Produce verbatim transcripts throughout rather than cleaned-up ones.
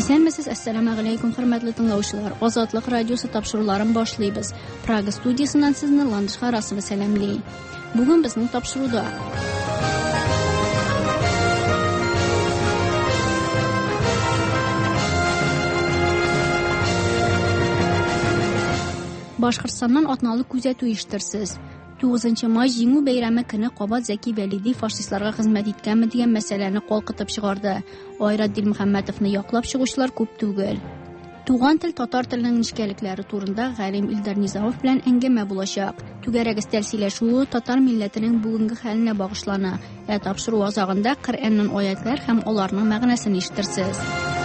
Исәнмесез, ассаламу алейкум, хөрмәтле тыңлаучылар. Азатлык радиосы тапшыруларын башлыйбыз. Прага студиясыннан сезне Ландышка расмы сәламлый. Бүген безнең тапшыруда Башкортстаннан атналы күзәтү оештырсыз. тугызынчы май җиңү бәйрәме көне Кабат Зәки Вәлиди фашистларга хезмәт иткәнме дигән мәсьәләне калкытып чыгарды. Айратдин Мөхәммәтовны яклап чыгучылар күп түгел. Туган тел татар теленең нечкәлекләре турында Галим Илдар Низамов белән әңгәмә булачак. Түгәрәк өстәл сөйләшүе татар милләтенең бүгенге хәленә багышлана. Ә тапшыру азагында Коръәннән аятлар һәм аларның мәгънәсен ишетерсез.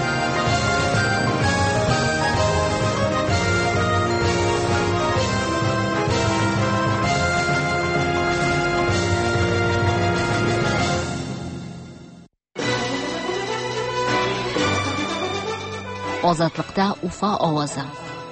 Азатлыкта Уфа авазы.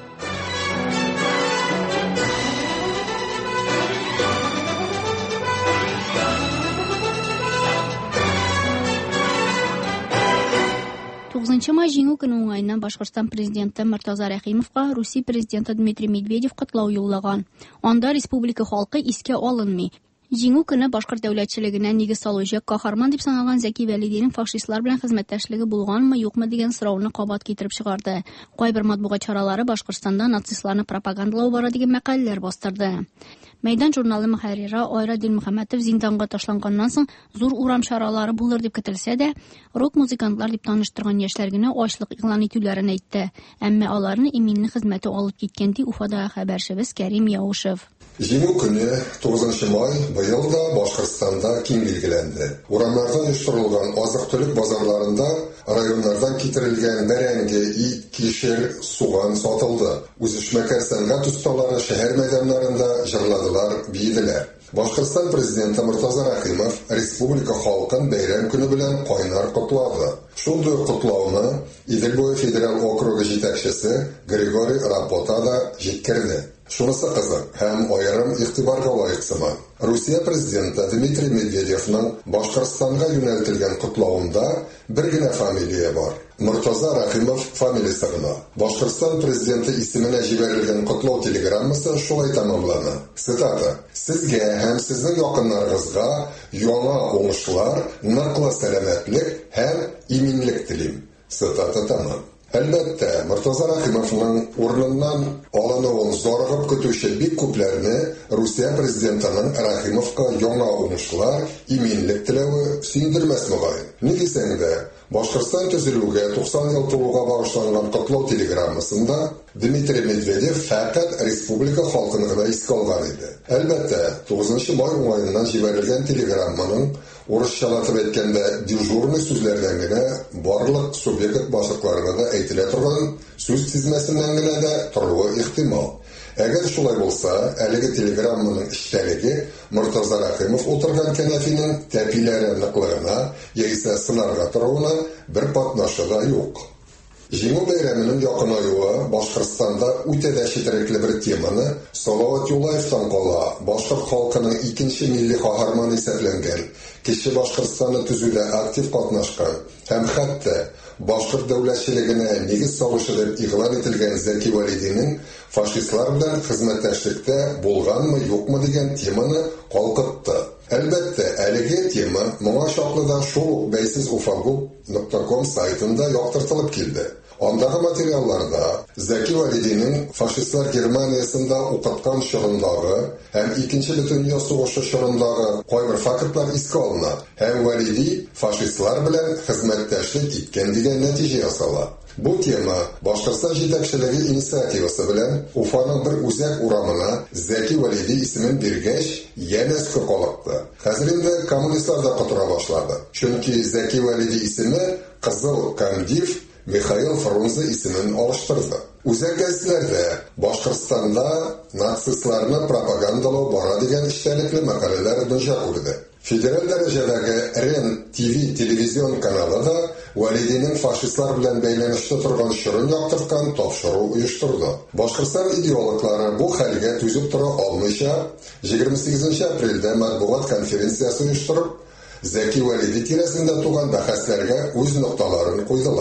тугызынчы май җиңү көне уңаеннан Башкортстан президенты Муртаза Рәхимовка Русия президенты Дмитрий Медведев котлау юллаган. Анда республика халкы искә алынмый. Җиңү көне башкорт дәүләтчелегенә нигез салучы каһарман дип саналган Зәки Вәлидинең фашистлар белән хезмәттәшлеге булганмы, юкмы дигән сорауны кабат китереп чыгарды. Кайбер матбугат чаралары Башкортстанда нацистларны пропагандалау бара дигән мәкаләләр бастырды. Мәйдан журналы мөхәррире Айратдин Мөхәммәтов зинданга ташланганнан соң зур урам чаралары булыр дип көтелсә дә, рок-музыкантлар дип таныштырган яшьләр генә ачлык игълан итүләрен әйтте. Әмма аларны иминне хезмәте алып киткән ди Уфадагы хәбәрчебез Кәрим Яушев. Җиңү көне тугызынчы май быел да Башкортстанда киң билгеләнде. Урамнарда оештырылган азык-төлек базарларында районнардан китерелгән бәрәңге, ит, кишер, суган сатылды. Үзешмәкәр сәнгать осталары шәһәр мәйданнарында җырладылар, биеделәр. Башкортстан президенты Муртаза Рәхимов республика халкын бәйрәм көне белән кайнар котлады. Шундый котлауны Идел буе федераль округы җитәкчесе Григорий Рапота да җиткерде. Шунысы кызык һәм аерым игътибарга лаек сыман. Русия президенты Дмитрий Медведевның Башкортстанга юнәлтелгән котлауында бер генә фамилия бар. Муртаза Рәхимов фамилиясе гына. Башкортстан президенты исеменә җибәрелгән котлау телеграммасы шулай тәмамлана. Цитата: "Сезгә һәм сезнең якыннарыгызга яңа уңышлар, ныклы сәламәтлек һәм иминлек телим." Цитата тәмам. Әлбәттә, Муртаза Рәхимовның урыныннан алынуын зарыгып көтүче бик күпләрне Русия президентының Рәхимовка яңа уңышлар, иминлек теләве сөендермәс мөгаен. Ни дисәң дә, Башкортстан төзелүгә туксан ел тулуга багышланган котлау телеграммасында Дмитрий Медведев фәкать республика халкын гына искә алган иде. Әлбәттә, тугызынчы май уңаеннан җибәрелгән телеграмманың урысчалатып әйткәндә дежурный сүзләрдән генә барлык субъект башлыкларына да әйтелә торган сүз тизмәсеннән генә дә торуы ихтимал. Әгәр шулай булса, әлеге телеграмманың эчтәлеге Муртаза Рәхимов утырган кәнәфинең тәпиләре ныклыгына яисә сынарга торуына бер катнашы да юк. Җиңү бәйрәменең якынаюы Башкортстанда үтә дә четерекле бер теманы Салават Юлаевтан кала. Башкорт халкының икенче милли каһарманы исәпләнгән, кече Башкортстанны төзүдә актив катнашкан һәм хәтта башкорт дәүләтчелегенә нигез салучы дип игълан ителгән Зәки Вәлидинең фашистлар белән хезмәттәшлектә булганмы, юкмы дигән теманы калкытты. Әлбәттә, әлеге тема моңа чаклы да шул бәйсез уфагуб нокта ком сайтында яктыртылып килде. Андагы материалларда Зәки Вәлидинең фашистлар Германиясында укыткан чорындагы һәм икенче бөтендөнья сугышы чорындагы кайбер фактлар искә алына һәм Вәлиди фашистлар белән хезмәттәшлек иткән дигән нәтиҗә ясала. Бу тема Башкортстан җитәкчелеге инициативасы белән Уфаның бер үзәк урамына Зәки Вәлиди исемен биргәч, янәскә калыкты. Хәзер инде коммунистлар да котыра башлады. Чөнки Зәки Вәлиди исеме Кызыл комдив Михаил Фрунзе исемен алыштырды. Үзәк гәзитләрдә Башкортстанда нацистларны пропагандалау бара дигән эчтәлекле мәкаләләр дөнья күрде. Федераль дәрәҗәдәге Рен ТВ телевизион каналы да Вәлидинең фашистлар белән бәйләнештә торган чорын яктырткан тапшыру оештырды. Башкортстан идеологлары бу хәлгә түзеп тора алмыйча, егерме сигезенче апрельдә матбугат конференциясе оештырып, Зәки Вәлиди тирәсендә туган бәхәсләргә үз нокталарын куйдылар.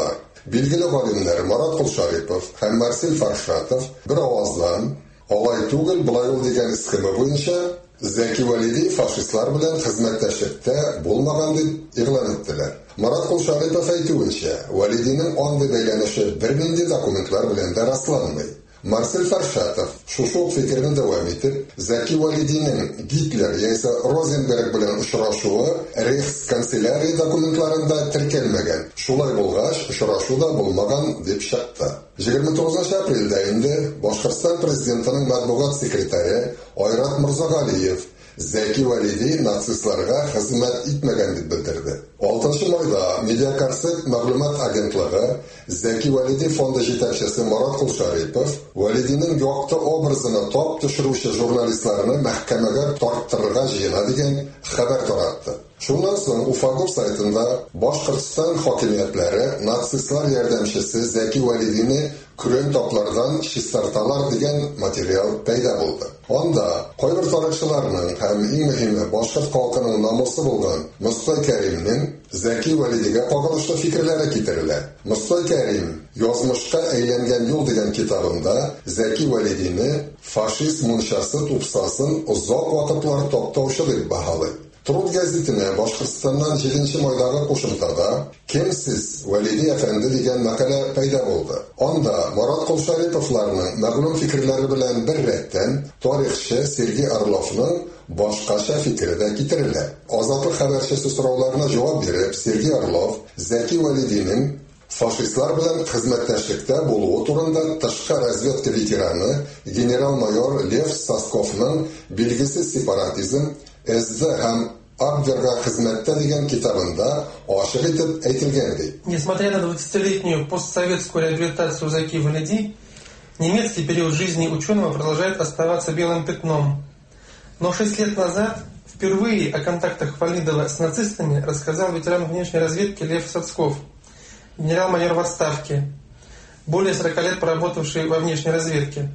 Билгеле галимнәр Марат Кулшарипов һәм Марсель Фаршатов бер аваздан алай түгел булай ул дигән схема буенча Зәки Валиди фашистлар белән хезмәттәшлектә булмаган дип игълан иттеләр. Марат Кулшарипов әйтүенчә, Валидиның андый бәйләнеше бернинди документлар белән дә расланмый. Марсель Фаршатов шушы ук фикерне дәвам итеп, Зәки Валидиның Гитлер яисә Розенберг белән очрашуы Рейхсканцелярия документларында теркәлмәгән. Шулай булгач, очрашу да булмаган дип чыкты. егерме тугызынчы апрельдә инде Башкортстан президентының матбугат секретаре Айрат Мурзагалиев Зәки Валиди нацистларга хезмәт итмәгән дип белдерде. алтынчы майда Медиакарсет мәгълүмат агентлыгы Зәки Валиди фонды җитәкчесе Марат Кулшарипов Валидиның якты образына тап төшерүче журналистларны мәхкәмәгә тарттырырга җыена дигән хәбәр таратты. Шуннан соң Уфагур сайтында Башкортстан хакимиятләре нацистлар ярдәмчесе Зәки Валидине күрен таплардан чистарталар дигән материал пәйда булды. Анда кайбер тарихчыларның һәм иң мөһиме башкорт халкының намусы булган Мостай Кәримнең Зәки Валидигә кагылышлы фикерләре китерелә. Мостай Кәрим язмышка әйләнгән юл дигән китабында Зәки Валидине фашист мунчасы тупсасын озак вакытлар таптаучы дип баһалый. Труд газетіне Башкортстаннан җиденче майдагы кушымтада «Кемсез Валиди әфәнде» дигән мәкалә пәйда булды. Анда Марат Кулшариповларның мәгълүм фикерләре белән бер рәттән тарихчы Сергей Орловның башкача фикере дә китерелә. Азатлык хәбәрчесе сорауларына җавап биреп, Сергей Орлов Зәки Валидиның фашистлар белән хезмәттәшлектә булуы турында тышкы разведка ветераны генерал-майор Лев Сосковның «Билгесез сепаратизм, СД һәм Абверга хезмәттә» дигән китабында ачык итеп әйтелгән ди. Несмотря на двадцатилетнюю постсоветскую реабилитацию Зәки Валиди, немецкий период жизни ученого продолжает оставаться белым пятном. Но шесть лет назад впервые о контактах Валидова с нацистами рассказал ветеран внешней разведки Лев Сосцков, генерал-майор в отставке, более сорока лет проработавший во внешней разведке.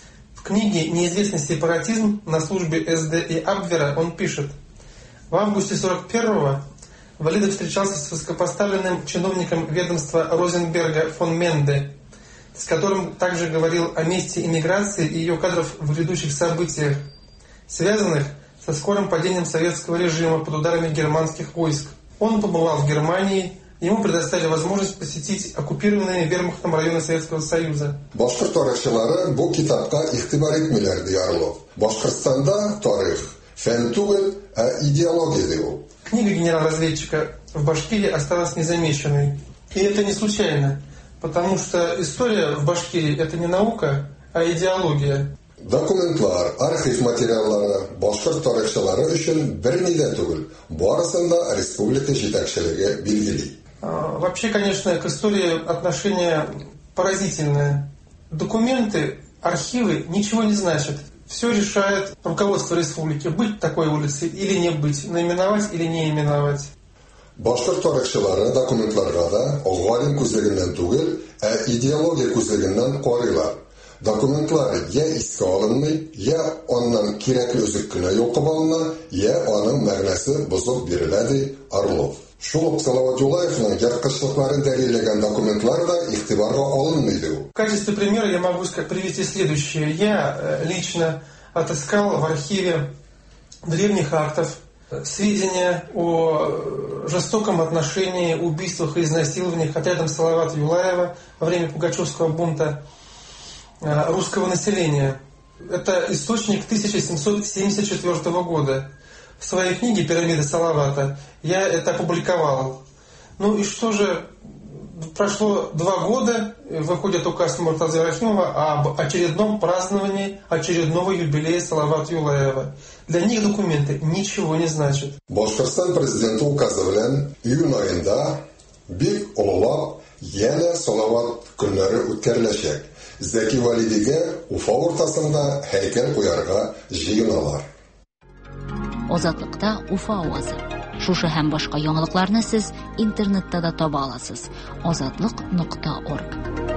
В книге «Неизвестный сепаратизм» на службе СД и Абвера он пишет: в августе сорок первого Валидов встречался с высокопоставленным чиновником ведомства Розенберга фон Менде, с которым также говорил о месте эмиграции и ее кадров в грядущих событиях, связанных со скорым падением советского режима под ударами германских войск. Он побывал в Германии, ему предоставили возможность посетить оккупированные вермахтом районы Советского Союза. Башкорт тарихчылары бу китапка игътибар итмиләр ди Орлов. Башкортстанда тарих фән түгел, а идеология ди ул. Книга генерал-разведчика в Башкирии осталась незамеченной. И это не случайно, потому что история в Башкирии — это не наука, а идеология. Документлар, архив материаллары башкорт тарихчылары өчен бер ни дә түгел, барысын да республика җитәкчелеге билгели. Вообще, конечно, к истории отношение поразительное. Документы, архивы ничего не значат. Все решает руководство республики: быть такой улицей или не быть, наименовать или не именовать. Башкорт тарихчылары документларга да галим күзлегеннән түгел, ә идеология күзлегеннән карыйлар. Документлар я искә алынмый, я аннан кирәкле үзек кенә юкып алына, я аның мәгънәсе бозып бирелә ди Орлов. Шул ук Салават Юлаевның ярткычлыкларын дәлилләгән документлар да игътибарга алынмый ди. В качестве примера я могу привести следующее. Я лично отыскал в архиве древних актов сведения о жестоком отношении, убийствах и изнасилованиях отрядом Салавата Юлаева во время Пугачевского бунта русского населения. Это источник тысяча семьсот семьдесят четвёртого года. В своей книге «Пирамида Салавата» я это опубликовал. Ну и что же, прошло два года, выходит указ Муртазы Рахимова об очередном праздновании очередного юбилея Салавата Юлаева. Для них документы ничего не значат. Башкортстан президенты указы белән июнь айында бик олылап яна Салават көннәре үткәреләчәк. Зәки Валидигә Уфа уртасында һәйкәл куярга җыеналар. Азатлыкта Уфа авазы. Шушы һәм башка яңалыкларны сез интернетта да таба аласыз. азатлык нокта орг.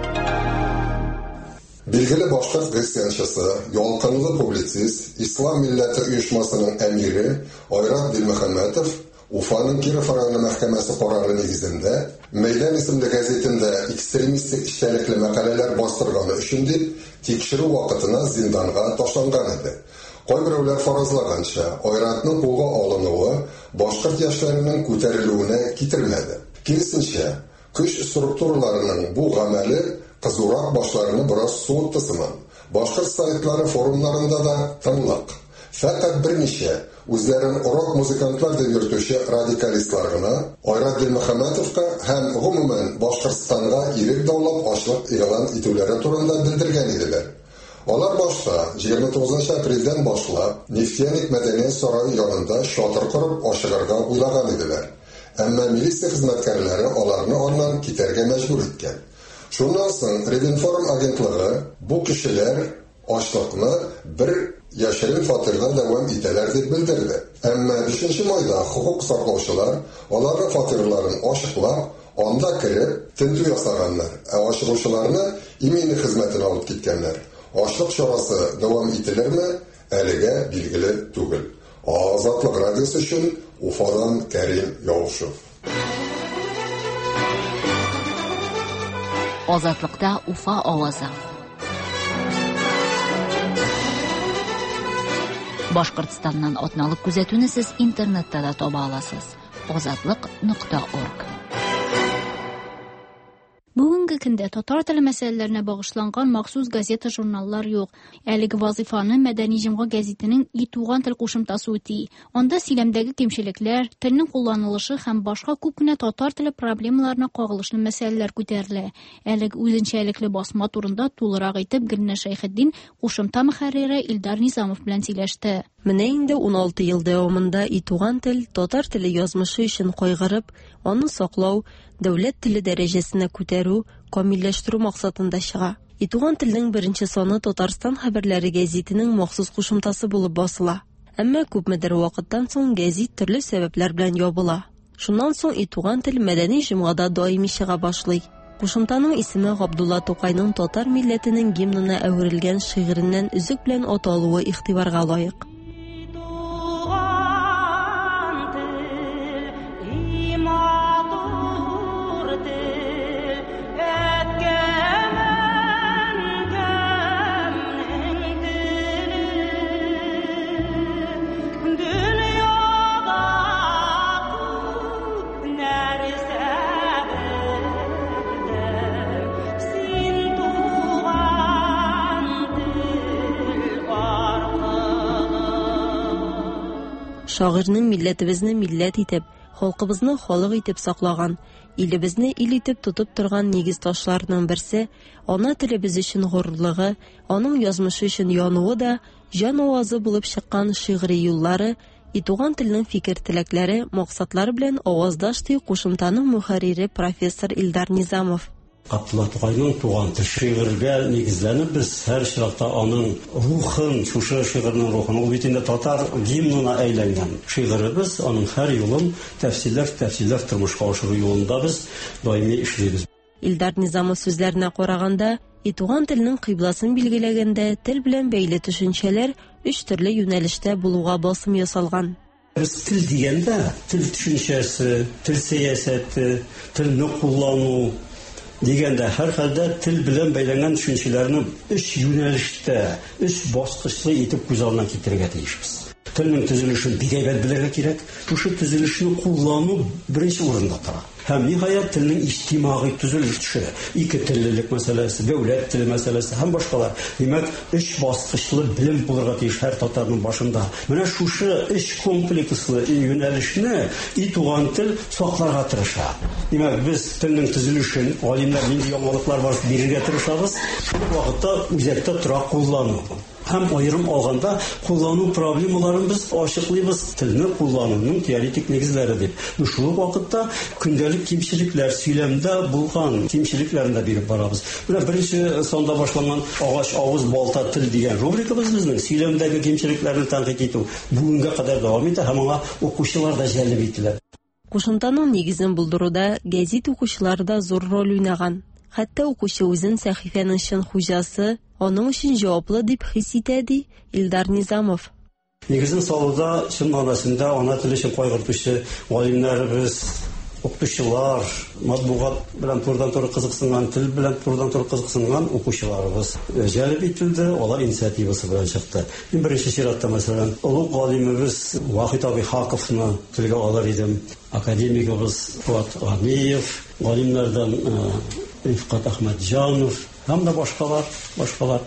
Билгеле башкорт христианчысы, ялкынлы публицист, Ислам милләте оешмасының әмире Айрат Билмөхәммәтов Уфаның Киров районы мәхкәмәсе карары нигезендә Мәйдан исемле газетында экстремистик эчтәлекле мәкаләләр бастырганы өчен дип тикшерү вакытына зинданга ташланган иде. Кайберәүләр фаразлаганча, Айратның кулга алынуы башкорт яшьләренең күтәрелүенә китермәде. Киресенчә, көч структураларының бу гамәле кызурак башларını бераз суытты сыман. Башкорт сайтлары форумнарында да тынлык. Фәкать берничә үзләрен рок музыкантлар дип йөртүче радикалистлар гына Айрат Дилмөхәммәтовка һәм гомумән Башкортстанга ирек даулап ачлык игълан итүләре турында белдергән иделәр. Алар башта егерме тугызынчы апрельдән башлап Нефтяник мәдәни сарае янында шатыр корып ашыгарга уйлаган иделәр. Әмма милиция хезмәткәрләре аларны аннан китәргә мәҗбүр иткән. Шуннан соң Ревинформ агентлыгы бу кешеләр ачлыкны бер яшерин фатирда дәвам итәләр дип белдерде. Әмма бишенче майда хукук саклаучылар аларның фатирларын ачыклап, анда кереп тинтү ясаганнар. Ә ачыгучыларны имени хезмәтенә алып киткәннәр. Ачлык чарасы дәвам ителерме? Әлегә билгеле түгел. Азатлык радиосы өчен Уфадан Кәрим Яушев. Азатлыкта Уфа авазы. Башкортстаннан атналык күзәтүне сез интернетта да таба аласыз. азатлык нокта орг. Бүгенге көндә татар теле мәсьәләләренә багышланган махсус газета-журналлар юк. Әлеге вазифаны Мәдәни җомга гәзитенең «И туган тел» кушымтасы үти. Анда сөйләмдәге кемчелекләр, телнең кулланылышы һәм башка күп кенә татар теле проблемаларына кагылышлы мәсьәләләр күтәрелә. Әлеге үзенчәлекле басма турында тулырак итеп Гөлнә Шәйхетдин кушымта мөхәррире Илдар Низамов белән сөйләште. Менә инде уналты ел дәвамында «И туган тел» татар теле язмышы өчен кайгырып, аны саклау, дәүләт теле дәрәҗәсенә күтәрү, камилләштерү максатында чыга. «И туган телнең беренче саны Татарстан хәбәрләре гәзитенең махсус кушымтасы булып басыла. Әмма күпмедер вакыттан соң гәзит төрле сәбәпләр белән ябыла. Шуннан соң «И туган тел» Мәдәни җомгада даими чыга башлый. Кушымтаның исеме Габдулла Тукайның татар милләтенең гимнына әверелгән шигыреннән үзек белән аталуы игътибарга лаек. Шагыйрьнең милләтебезне милләт итеп, халкыбызны халык итеп саклаган, илебезне ил итеп тотып торган нигез ташларының берсе, ана телебез өчен горурлыгы, аның язмышы өчен януы да җан авазы булып чыккан шигъри юллары, «И туган телнең фикер-теләкләре, максатлары белән аваздаш ди кушымтаның мөхәррире профессор Илдар Низамов. Габдулла Тукайның туган тел шигырьгә нигезләнеп без һәр чиратта аның рухын, шушы шигырьнең рухын, ул бит инде татар гимнына әйләнгән. Шигыребез аның һәр юлын тәфсилләп-тәфсилләп тормышка ашыру юлында без даими эшлибез. Илдар Низамов сүзләренә караганда, «И туган телнең кыйбласын билгеләгәндә тел белән бәйле төшенчәләр өч төрле юнәлештә булуга басым ясалган. Без тел дигәндә, тел төшенчәсе, тел сәясәте, телне куллану дигәндә һәр хәлдә тел белән бәйләнгән төшенчәләрне өч юнәлештә, өч баскычлы итеп күз алдына китерергә тиешбез. Телнең төзелешен бик әйбәт белергә кирәк. Шушы төзелешне куллану беренче урында тора. Һәм ниһаять телнең иҗтимагый төзелеше, ике теллелек мәсьәләсе, дәүләт теле мәсьәләсе һәм башкалар. Димәк, өч баскычлы белем булырга тиеш һәр татарның башында. Менә шушы өч комплекслы юнәлешне «И туган тел» сакларга тырыша. Димәк, без телнең төзелешен, галимнәр нинди яңалыклар бар бирергә тырышабыз, шул вакытта үзәктә тора куллану. Һәм аерым алганда куллану проблемаларын без ачыклыйбыз, телне куллануның теоретик нигезләре дип. Шул вакытта көндәлек кимчелекләр, сөйләмдә булган кимчелекләрне дә биреп барабыз. Менә беренче санда башланган агач, авыз, балта, тел дигән рубрикабыз безнең сөйләмдәге кимчелекләрне тәнкыйть итү бүгенгә кадәр дәвам итә һәм аңа укучылар да җәлеп ителә. Кушымтаның нигезен булдыруда гәзит укучылары да зур роль уйнаган. Хәтта укучы үзен сәхифәнең чын хуҗасы, аның өчен җаваплы дип хис итә ди Илдар Низамов. Нигезен салуда чын манасында ана теле өчен кайгыртучы галимнәребез, укытучылар, матбугат белән турыдан-туры кызыксынган, тел белән турыдан-туры кызыксынган укучыларыбыз җәлеп ителде, алар инициативасы белән чыкты. Мин беренче чиратта мәсәлән, улуг галимыбыз Вахит Аби Хаковны телгә алыр идем, академигыбыз Фуат Ганиев, галимнәрдән Рифкат Ахмәтҗанов, һәм дә башкалар, башкалар.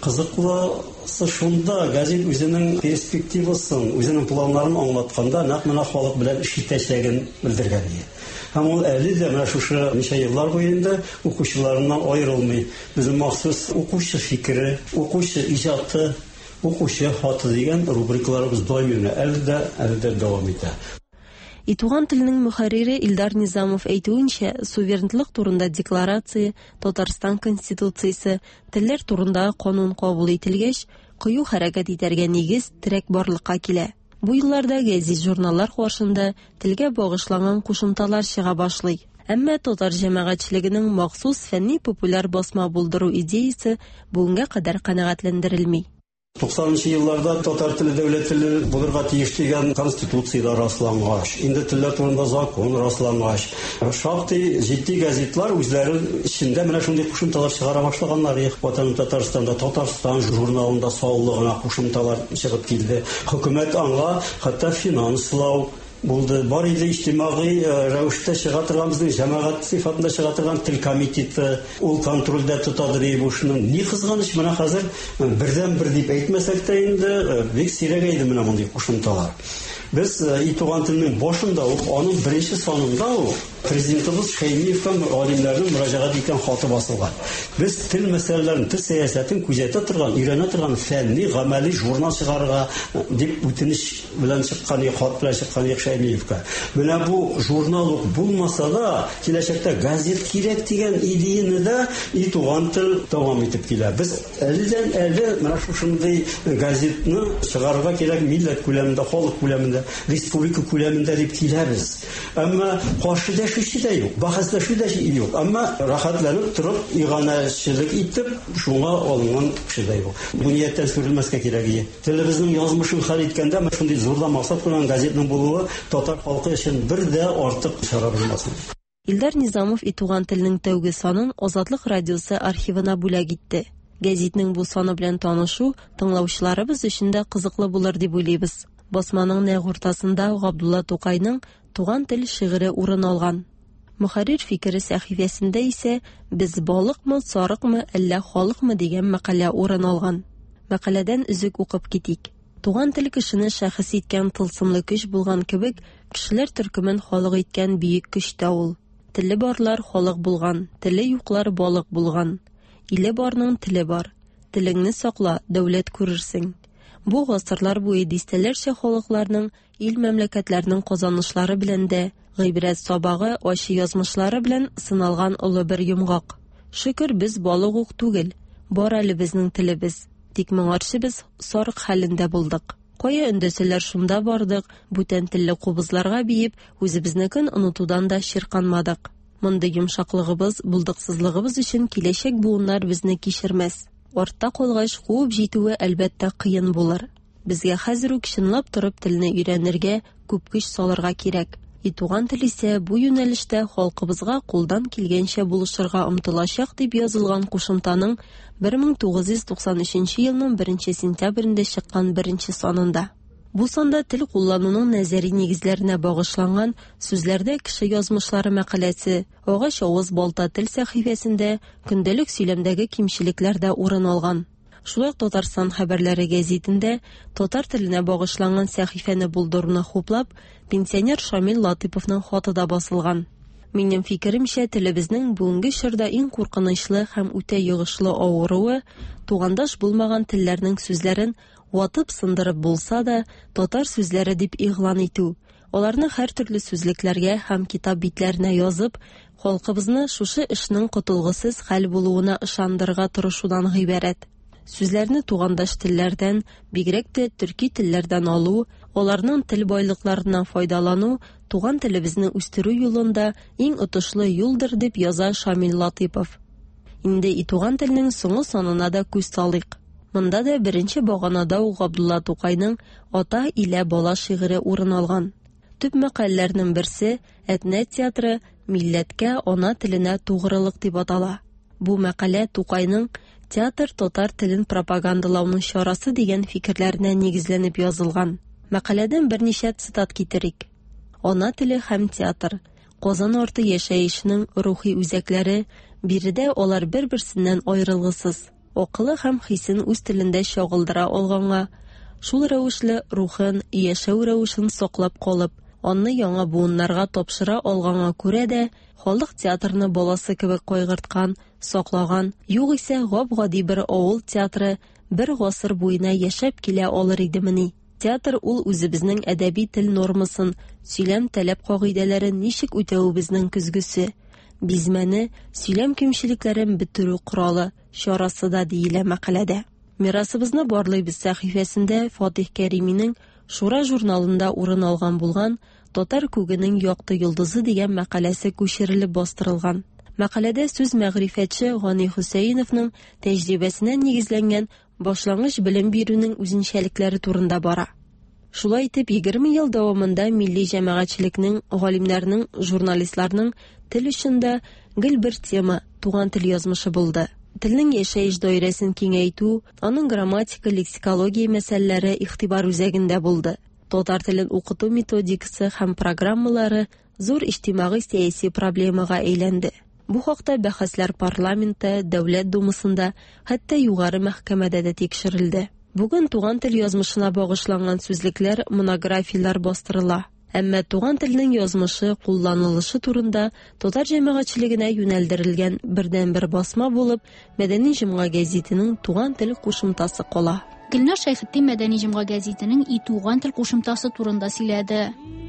Кызыклысы шунда, газет үзенең перспективасын, үзенең планнарын аңлатканда, нәкъ менә халык белән эш итәчәген белдергән иде. Һәм ул әле дә менә шушы ничә еллар буенда укучыларыннан аерылмый. Безнең махсус укучы фикере, укучы иҗаты, укучы хаты дигән рубрикаларыбыз даими әле дә, әле дә дәвам итә. Итуган теленең мөхәррире Илдар Низамов әйтүенчә, суверенлык турында декларация, Татарстан конституциясе, телләр турында канун кабул ителгәч, кыю хәрәкәт итәргә нигез, терәк барлыкка килә. Бу елларда гәзит журналлар каршында телгә багышланган кушымталар чыга башлый. Әмма татар җәмәгатьчелегенең махсус фәнни популяр басма булдыру идеясе бүгенгә кадәр канәгатьләндерелми. туксанынчы елларда татар теле дәүләт теле булырга тиеш дигән конституциядә раслангач, инде телләр турында закон раслангач, шактый җитди газетлар үзләре эчендә менә шундый кушымталар чыгара башлаганнар. Ватан Татарстанда Татарстан журналында саулыгына кушымталар чыгып килде. Хөкүмәт аңа хәтта финанслау булды. Бар иде иҗтимагый рәвештә чыга торган безнең җәмәгать сыйфатында чыга торган тел комитеты, ул контрольдә тотадыр бу шуның. Ни кызганыч менә хәзер бердән бер дип әйтмәсәк тә инде бик сирәк иде менә мондый кушымталар. Без Итуган теленең башында ук, аның беренче санында ук президентыбыз Шәймиевкә галимнәрнең мөрәҗәгать иткән хаты басылган. Без тел мәсьәләләрен, тел сәясәтен күзәтә торган, өйрәнә торган фәнни, гамәли журнал чыгарырга дип үтенеч белән чыккан, хат белән чыккан Шәймиевкә. Менә бу журнал булмаса да, киләчәктә газет кирәк дигән идеяны да Итуган тел дәвам итеп килә. Без әледән әле менә шушындый газетны чыгарырга кирәк, милләт күләмендә, халык күләмендә, республика күләмендә дип киләбез. Әмма каршы дәшүче дә юк, бәхәсләшү дә юк. Әмма рәхәтләнеп торып, иганәчелек итеп, шуңа алынган кеше дә юк. Бу нияттән сүрелмәскә кирәк иде. Телебезнең язмышын хәл иткәндә, менә шундый зурда максат белән газетның булуы татар халкы өчен бер дә артык чара булмасын. Илдар Низамов Итуган теленең тәүге санын Азатлык радиосы архивына бүләк итте. Гәзитнең бу саны белән танышу тыңлаучыларыбыз өчен дә кызыклы булыр дип уйлыйбыз. Басманың нәкъ уртасында Габдулла Тукайның Туган тел шигыре урын алган. Мөхәррир фикере сәхифәсендә исә без балыкмы, сарыкмы, әллә халыкмы дигән мәкалә урын алган. Мәкаләдән үзек укып китик. Туган тел кешене шәхес иткән тылсымлы көч булган кебек, кешеләр төркемен халык иткән бөек көч тә ул. Теле барлар халык булган, теле юклар балык булган. Иле барның теле бар. Телеңне сакла, дәүләт күрерсең. Бу гасырлар буе дистәләрчә халыкларның, ил мәмләкәтләрнең казанышлары белән дә, гыйбрәт сабагы, ачы язмышлары белән сыналган олы бер йомгак. Шөкер, без балык ук түгел, бар әле безнең телебез. Тик моңарчы без сарык хәлендә булдык. Кая өндәселәр шунда бардык, бүтән телле кубызларга биеп, үзебезнекен онытудан да ширканмадык. Мондый йомшаклыгыбыз, булдыксызлыгыбыз өчен киләчәк буыннар безне кичермәс. Артта калгач куып җитүе әлбәттә кыен булыр. Безгә хәзер үк чынлап торып телне өйрәнергә, күп көч салырга кирәк. Итуган тел исә бу юнәлештә халкыбызга кулдан килгәнчә булышырга омтылачак дип язылган кушымтаның бер мең тугыз йөз туксан өченче елның беренче сентябрендә чыккан беренче санында. Бу санда тел куллануның нәзәри нигезләренә багышланган сүзләрдә кеше язмышлары мәкаләсе, агач авыз балта тел сәхифәсендә көндәлек сөйләмдәге кимчелекләр дә урын алган. Шулай Татарстан хәбәрләре гәзитендә татар теленә багышланган сәхифәне булдыруны хуплап, пенсионер Шамил Латыповның хаты да басылган. Минем фикеремчә, телебезнең бүгенге чорда иң куркынычлы һәм үтә йогышлы авыруы тугандаш булмаган телләрнең сүзләрен ватып сындырып булса да, татар сүзләре дип игълан итү. Аларны һәр төрле сүзлекләргә һәм китап битләренә язып, халкыбызны шушы эшнең котылгысыз хәл булуына ышандырырга тырышудан гыйбарәт. Сүзләрне тугандаш телләрдән, бигрәк тә төрки телләрдән алу, аларның тел байлыкларыннан файдалану туган телебезне үстерү юлында иң отышлы юлдыр дип яза Шамил Латыпов. Инде Итуган теленең соңгы санына да күз салыйк. Монда да беренче баганада у Габдулла Тукайның «Ата илә бала» шигыре урын алган. Төп мәкаләләрнең берсе «Әтнә театры милләткә, ана теленә тугрылык» дип атала. Бу мәкалә Тукайның «Театр татар телен пропагандалауның чарасы» дигән фикерләренә нигезләнеп язылган. Мәкаләдән берничә цитат китерик. Ана теле һәм театр. Казан арты яшәешнең рухи үзәкләре, биредә алар бер-берсеннән аерылгысыз. Акылы һәм хисен үз телендә чагылдыра алганга, шул рәвешле рухын, яшәү рәвешен саклап калып, аны яңа буыннарга тапшыра алганга күрә дә, халык театрны баласы кебек кайгырткан, саклаган, югыйсә гап-гади бер авыл театры бер гасыр буена яшәп килә алыр идемени. Театр ул үзебезнең әдәби тел нормасын, сөйләм таләп кагыйдәләрен ничек үтәүебезнең көзгесе, бизмәне, сөйләм кимчелекләрен бетерү коралы, чарасы да диелә мәкаләдә. Мирасыбызны барлыйбыз сәхифәсендә Фатих Кәриминең Шура журналында урын алган булган Татар күгенең якты йолдызы дигән мәкаләсе күчерелеп бастырылган. Мәкаләдә сүз мәгърифәтче Гани Хусейновның тәҗрибәсенә нигезләнгән башлангыч белем бирүнең үзенчәлекләре турында бара. Шулай итеп, егерме ел дәвамында милли җәмәгатьчелекнең, галимнәрнең, журналистларның тел өчендә гел бер тема — туган тел язмышы булды. Телнең яшәеш даирәсен киңәйтү, аның грамматика, лексикология мәсьәләләре игътибар үзәгендә булды. Татар телен укыту методикасы һәм программалары зур иҗтимагый-сәяси проблемага әйләнде. Бу хакта бәхәсләр парламенты, дәүләт думасында, хәтта югары мәхкәмәдә дә тикшерелде. Бүген туган тел язмышына багышланган сүзлекләр, монографиялар бастырыла. Әмма туган телнең язмышы, кулланылышы турында татар җәмәгатьчелегенә юнәлдерелгән бердән-бер басма булып, Мәдәни җомга гәзитенең туган тел кушымтасы кала. Гөлнар Шәйхетдин Мәдәни җомга гәзитенең «И туган тел» кушымтасы турында сөйләде.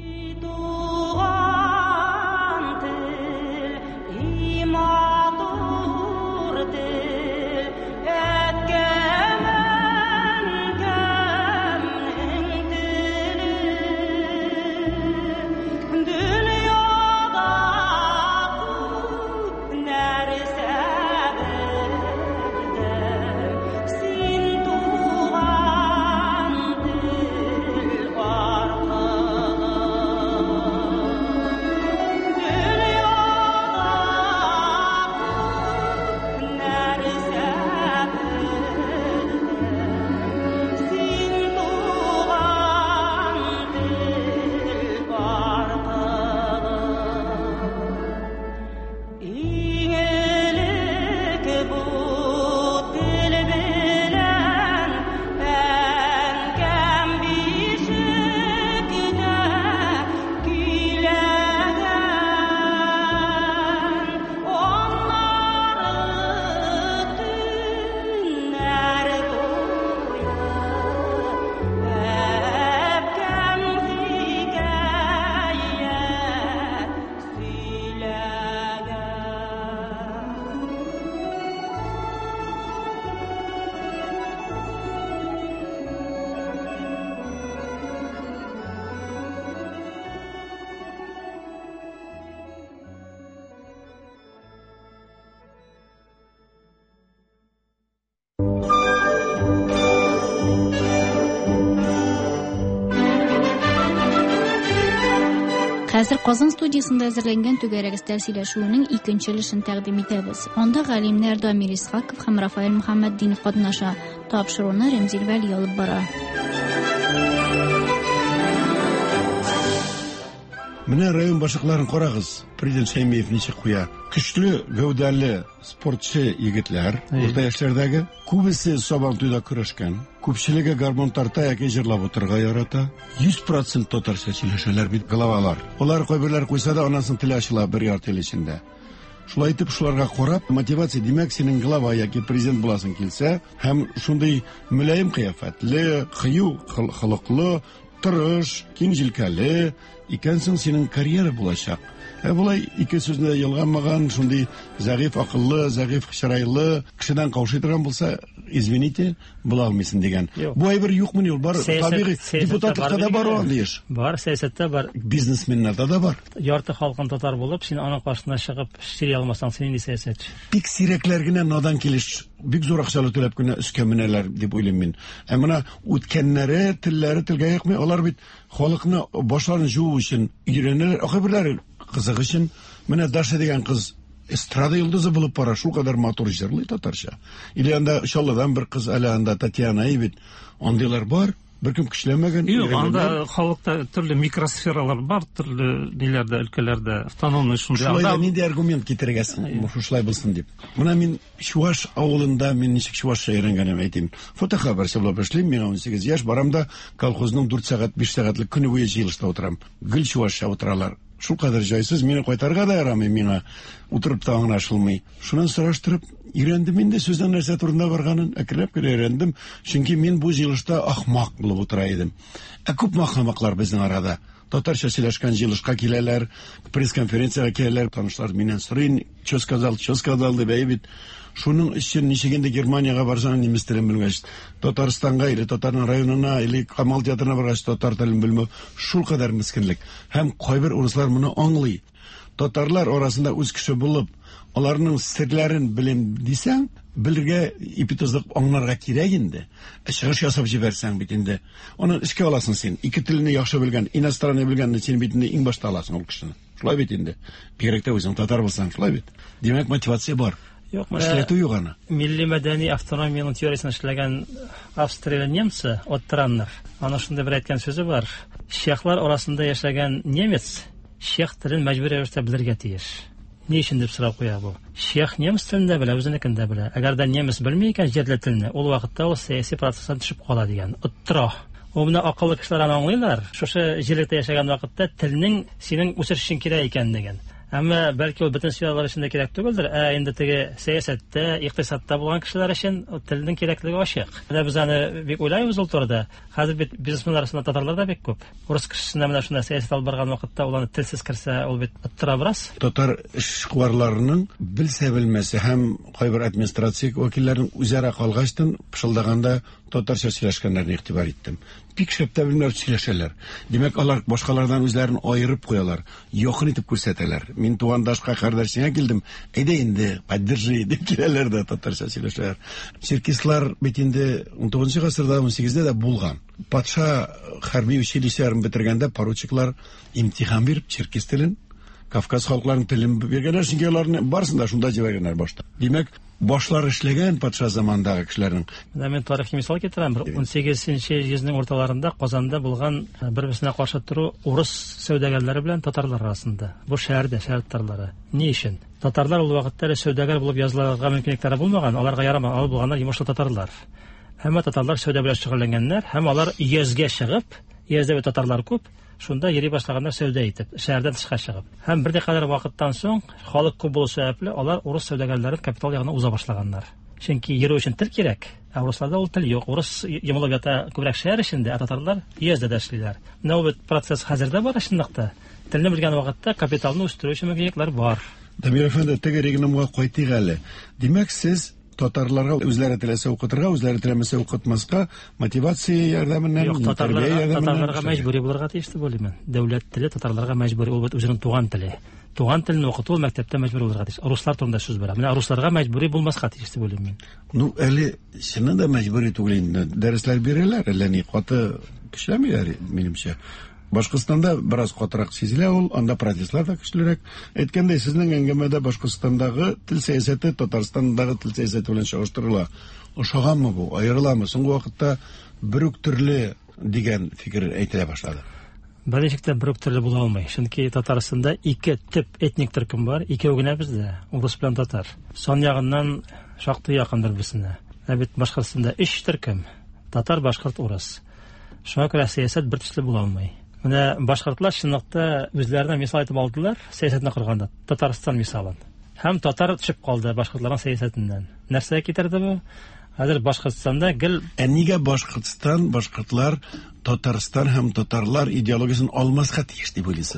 Хәзер Казан студиясында әзерләнгән түгәрәк өстәл сөйләшүенең икенче өлешен тәкъдим итәбез. Анда галимнәр Дамир Исхаков һәм Рафаэль Мөхәммәтдинов катнаша. Тапшыруны Ремзил Вәли алып бара. Менә район башлыкларын карагыз. Президент Шәймиев ничек куя? Көчле, гәүдәле спортчы егетләр, урта яшьләрдәге, күбесе сабан туйда көрәшкән, күпчелеге гармон тарта яки җырлап утырга ярата. йөз процент татарча сөйләшәләр бит главалар. Алар кайберләр куйса да анасын теле ачыла бер ярты ел эчендә. Шулай итеп, шуларга карап, мотивация димәк, синең глава яки президент буласың килсә, һәм шундый мөлаем кыяфәтле, кыю холыклы, тырыш, киң җилкәле икәнсең, синең карьера булачак. Ә булай ике сүзне ялганмаган, шундый зәгыйфь акыллы, зәгыйфь чырайлы кешедән каушый торган булса, извините, була алмыйсың дигән. Бу әйбер юкмы ул бар, табигый депутатлыкта да бар ул диш. Бар, сәясәттә бар. Бизнесменнарда да бар. Ярты халкын татар булып, син аның каршына чыгып эшли алмасаң, син инде сәясәтче. Бик сирәкләр генә надан килеш, бик зур акчалы түләп кенә өскә менәләр дип уйлыйм мин. Ә менә үткәннәре, телләре телгә якмый, алар бит халыкны башларын җуу өчен өйрәнәләр, акыберләр кызык өчен. Менә Даша дигән кыз эстрада йолдызы булып бара, шул кадәр матур җырлый татарча. Или анда Шалладан бер кыз, әле анда Татьяна бит, андыйлар бар. Беркем көчләмәгән. Юк, анда халыкта төрле микросфералар бар, төрле ниләрдә, өлкәләрдә автономный шундый. Шулай нинди аргумент китергәсең, шулай булсын дип. Менә мин Чуваш авылында, мин ничек Чувашча өйрәнгәнем әйтим. Фотохабарчы булып эшлим, миңа унсигез яшь, барамда колхозның дүрт сәгать, биш сәгатьлек көне буе җыелышта утырам. Гел Чувашча утыралар. Шул кадәр җайсыз, мине кайтарга да ярамый, миңа утырып та аңлашылмый. Шуннан сораштырып өйрәндем инде сүздән нәрсә турында барганын, әкрәп кенә өйрәндем, чөнки мин бу җыелышта ахмак булып утыра идем. Ә күп махмаклар безнең арада. Татарча сөйләшкән җыелышка киләләр, пресс-конференциягә киләләр, танышлар миннән сорый, что сказал, что сказал дип әйбит. Шуның өчен ничек инде Германияга барсаң, немец телен белмәс, Татарстанга или Татарның районына или Камал театрына баргач, татар телен белмәү, шул кадәр мискинлек. Һәм кайбер урыслар моны аңлый. Татарлар арасында үз кеше булып, аларның серләрен белем дисәң, белергә ипитозлык аңларга кирәк инде. Чыгыш ясап җибәрсәң бит инде. Аны эшкә аласың син. Ике телне яхшы белгән, иностранный белгәнне син бит инде иң башта аласың ул кешене. Шулай бит инде. Бигрәк тә үзең татар булсаң, шулай бит. Димәк, мотивация бар. Юк, эшләтү юк аны. Милли мәдәни автономияның теориясын эшләгән Австрия немцы, Оттраннер. Аны шунда бер әйткән сүзе бар. Чехлар арасында яшәгән немец чех телен мәҗбүри рәвештә белергә тиеш. Ни өчен дип сорап куя бу? Чех немец телен дә белә, үзенекен дә белә. Әгәр дә немец белми икән җирле телне, ул вакытта ул сәяси процесстан төшеп кала дигән. Оттра. Ул менә акыллы кешеләр аны аңлыйлар. Шушы җирлектә яшәгән вакытта телнең синең үсеш өчен кирәк икәнлеген. Әмма бәлки ул бөтен сфералар өчен дә кирәк түгелдер. Ә инде теге сәясәттә, икътисадта булган кешеләр өчен телнең кирәклеге ачык. Менә без аны бик уйлайбыз ул турыда. Хәзер бит бизнесменнар арасында татарлар да бик күп. Урыс кешесенә менә шунда сәясәт алып барган вакытта ул аны телсез керсә, ул бит оттыра бераз. Татар эшкуарларының белсә белмәсә һәм кайбер администрация вәкилләренең үзара калгачтан пышылдаганда татарча сөйләшкәннәрне игътибар иттем. Бик шәптә белмәр сөйләшәләр. Димәк, алар башкалардан үзләрен аерып куялар, якын итеп күрсәтәләр. Мин тугандашка кардәшеңә килдем, әйдә инде, поддержи дип киләләр дә татарча сөйләшәләр. Черкислар бит инде он тугызынчы гасырда, он сигездә дә булган. Патша хәрби училищеләрен бетергәндә поручиклар имтихан биреп черкис телен, Кавказ халыкларының телен биргәннәр, чөнки аларны барысында шунда җибәргәннәр башта. Димәк, башлар эшләгән патша замандагы кешеләрнең. Менә мен тарихи мисал китерәм. он сигезенче йөзнең урталарында Казанда булган бер-берсенә каршы туру урыс сәүдәгәрләре белән татарлар арасында. Бу шәһәрдә шәһәр татарлары. Ни өчен? Татарлар ул вакытта сәүдәгәр булып язылырга мөмкинлекләре булмаган, аларга ярамаган, алып булганнар йомышлы татарлар. Һәм татарлар сәүдә белән шөгыльләнгәннәр, һәм алар йөзгә чыгып, йөздә татарлар күп, шунда йөри башлаганнар сәүдә итеп, шәһәрдән тышка чыгып. Һәм бер дә вакыттан соң халык күп булу сәбәпле алар урыс сәүдәгәрләрен капитал ягына уза башлаганнар. Чөнки йөрү өчен тел кирәк. Ә русларда ул тел юк. Урыс йомылып ята күбрәк шәһәр эчендә, ә татарлар йөздә дә эшлиләр. Менә ул процесс хәзердә бар шундыйда. Телне белгән вакытта капиталны үстерү өчен мөмкинлекләр бар. Дамир әфәнде, теге регламга кайтыйк әле. Димәк, сез татарларга үзләре теләсә укытырга, үзләре теләмәсә укытмаска мотивация ярдәменнән, татарларга татарларга мәҗбүри булырга тиеш дип уйлыйм. Дәүләт теле татарларга мәҗбүри, ул үзенең туган теле. Туган телне укыту мәктәптә мәҗбүри булырга тиеш. Руслар турында сүз бара. Менә русларга мәҗбүри булмаска тиеш дип уйлыйм мин. Ну, әле чыннан да мәҗбүри түгел инде. Дәресләр бирәләр, әллә ни каты кешеләмиләр, минемчә. Башкортстанда бераз катырак сизелә ул, анда протестлар да көчлерәк. Әйткәндәй, сезнең әңгәмәдә Башкортстандагы тел сәясәте Татарстандагы тел сәясәте белән чагыштырыла. Ошаганмы бу? Аерыламы? Соңгы вакытта бер үк төрле дигән фикер әйтелә башлады. Беренче бер үк төрле була алмый. Чөнки Татарстанда ике төп этник төркем бар, икәү генә бездә, урыс белән татар. Сан ягыннан шактый якындыр безне. Ә бит Башкортстанда өч төркем: татар, башкорт, урыс. Шуңа күрә сәясәт бер төсле була алмый. Менә башкортлар чынлыкта үзләренә мисал итеп алдылар сәясәтне курганда, Татарстан мисалын. Һәм татар төшеп калды башкортларның сәясәтеннән. Нәрсә китерде бу? Хәзер Башкортстанда гел Ә нигә Башкортстан, башкортлар Татарстан һәм татарлар идеологиясын алмаска тиеш дип уйлыйсыз?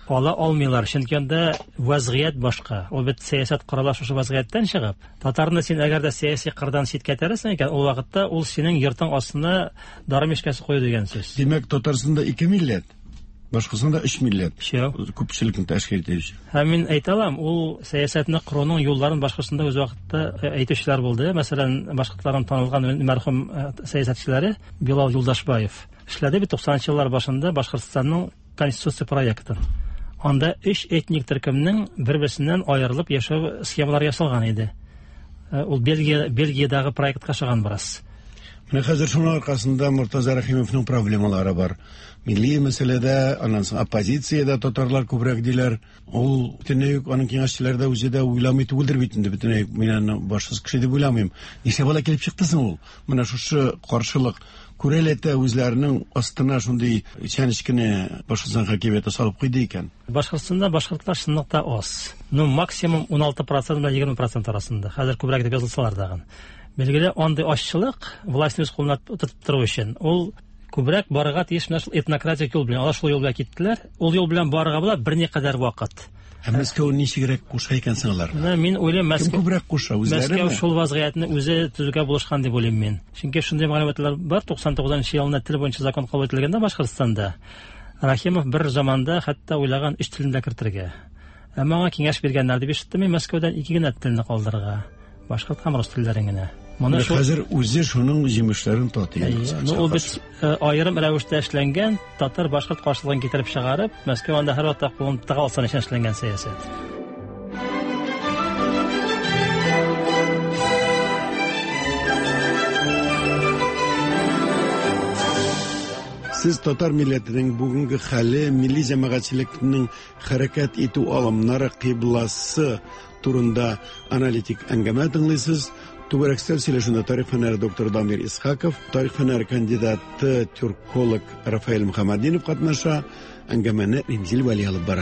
ала алмыйлар, чөнки анда вазгыять башка. Ул бит сәясәт корала шушы вазгыяттан чыгып. Татарны син әгәр дә сәяси кырдан читкә тәрәсең икән, ул вакытта ул синең йортың астына дары мишкәсе кую дигән сүз. Димәк, Татарстанда ике милләт, башкасында өч милләт. Шәү. Күпчелекне тәшкил итүче. Һәм мин әйтәләм, ул сәясәтне кыруның юлларын башкасында үз вакытта әйтүчеләр булды. Мәсәлән, башкалардан танылган мәрхүм сәясәтчеләре Билал Юлдашбаев эшләде бит туксанынчы еллар башында Башкортстанның конституция проектын. Анда өч этник төркемнең бер-берсеннән аерылып яшәү схемалары ясалган иде. Ул Бельгия Бельгиядагы проектка чыган барас. Менә хәзер шуның аркасында Муртаза Рәхимовның проблемалары бар. Милли мәсьәләдә, аннан соң оппозициядә татарлар күбрәк диләр. Ул бөтенләй аның киңәшчеләрдә үзе дә уйламый түгелдер бит инде, бөтенләй мин аны башсыз кеше дип уйламыйм. Ничә бала килеп чыкты соң ул? Менә шушы каршылык күрәләтә үзләренең астына шундый чәнечкене Башкортстан хакимияте салып куйды икән. Башкортстанда башкортлар чынлыкта аз. Ну, максимум ун алты процент белән егерме процент арасында. Хәзер күбрәк дип язылсалар дагы. Белгеле, андый ашчылык властьны үз кулына тотып тору өчен. Ул күбрәк барырга тиеш менә шул этнократик юл белән, алар шул юл белән киттеләр. Ул юл белән барырга була берникадәр вакыт. Ә Мәскәү ничегрәк куша икән сыңлар? Мин уйлыйм, Мәскәү күбрәк куша үзләре. Мәскәү шул вазгыятны үзе төзүгә булышкан дип уйлыйм мин. Чөнки шундый мәгълүматлар бар, туксан тугызынчы елда тел буенча закон кабул ителгәндә Башкортстанда. Рахимов бер заманда хәтта уйлаган өч телне дә кертергә. Әмма аңа киңәш биргәннәр дип ишеттем мин Мәскәүдән ике генә телне калдырырга. Башкорт һәм рус телләрен генә. Моны хәзер үзе шуның җимешләрен татый. Ну, ул бит аерым рәвештә эшләнгән, татар башкорт каршылыгын китереп чыгарып, Мәскәү анда һәр вакытта кулын тыгалсан өчен эшләнгән сәясәт. Сез татар милләтенең бүгенге хәле, милли җәмәгатьчелекнең хәрәкәт итү алымнары кыйбласы турында аналитик әңгәмә тыңлыйсыз. Түгәрәкстән сөйләшүндә тарих фәннәре доктор Дамир Исхаков, тарих фәннәре кандидаты тюрколог Рафаэль Мөхәммәдинов катнаша, әңгәмәне Римзил Вәли алып бара.